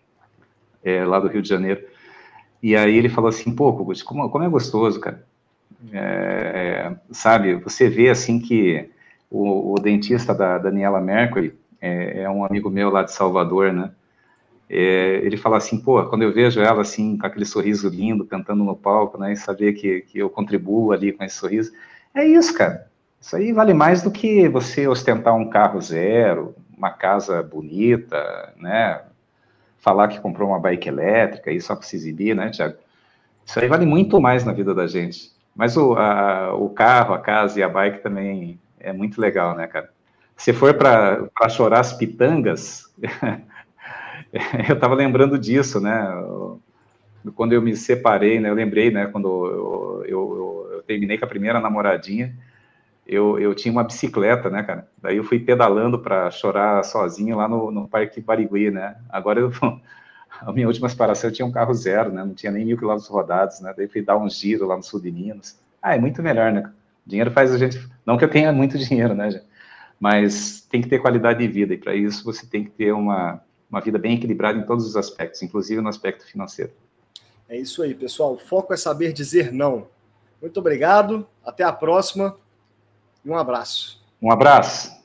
é, lá do Rio de Janeiro. E aí ele falou assim, pô, Guti, como, como é gostoso, cara. É, sabe, você vê assim que o, o dentista da Daniela Mercury é, é um amigo meu lá de Salvador, né? É, ele fala assim, pô, quando eu vejo ela assim, com aquele sorriso lindo, cantando no palco, né, e saber que, que eu contribuo ali com esse sorriso, é isso, cara. Isso aí vale mais do que você ostentar um carro zero, uma casa bonita, né? Falar que comprou uma bike elétrica aí só para se exibir, né, Thiago? Isso aí vale muito mais na vida da gente. Mas o, a, o carro, a casa e a bike também é muito legal, né, cara? Se for para chorar as pitangas, eu estava lembrando disso, né? Quando eu me separei, né? Eu lembrei, né? Quando eu, eu, eu terminei com a primeira namoradinha, eu, eu tinha uma bicicleta, né, cara? Daí eu fui pedalando para chorar sozinho lá no, no Parque Barigui, né? Agora eu... A minha última separação eu tinha um carro zero, né? Não tinha nem mil quilômetros rodados, né? Daí fui dar um giro lá no sul de Minas. Ah, é muito melhor, né? Dinheiro faz a gente... Não que eu tenha muito dinheiro, né, gente? Mas tem que ter qualidade de vida. E para isso você tem que ter uma, uma vida bem equilibrada em todos os aspectos, inclusive no aspecto financeiro. É isso aí, pessoal. O foco é saber dizer não. Muito obrigado. Até a próxima. E um abraço. Um abraço.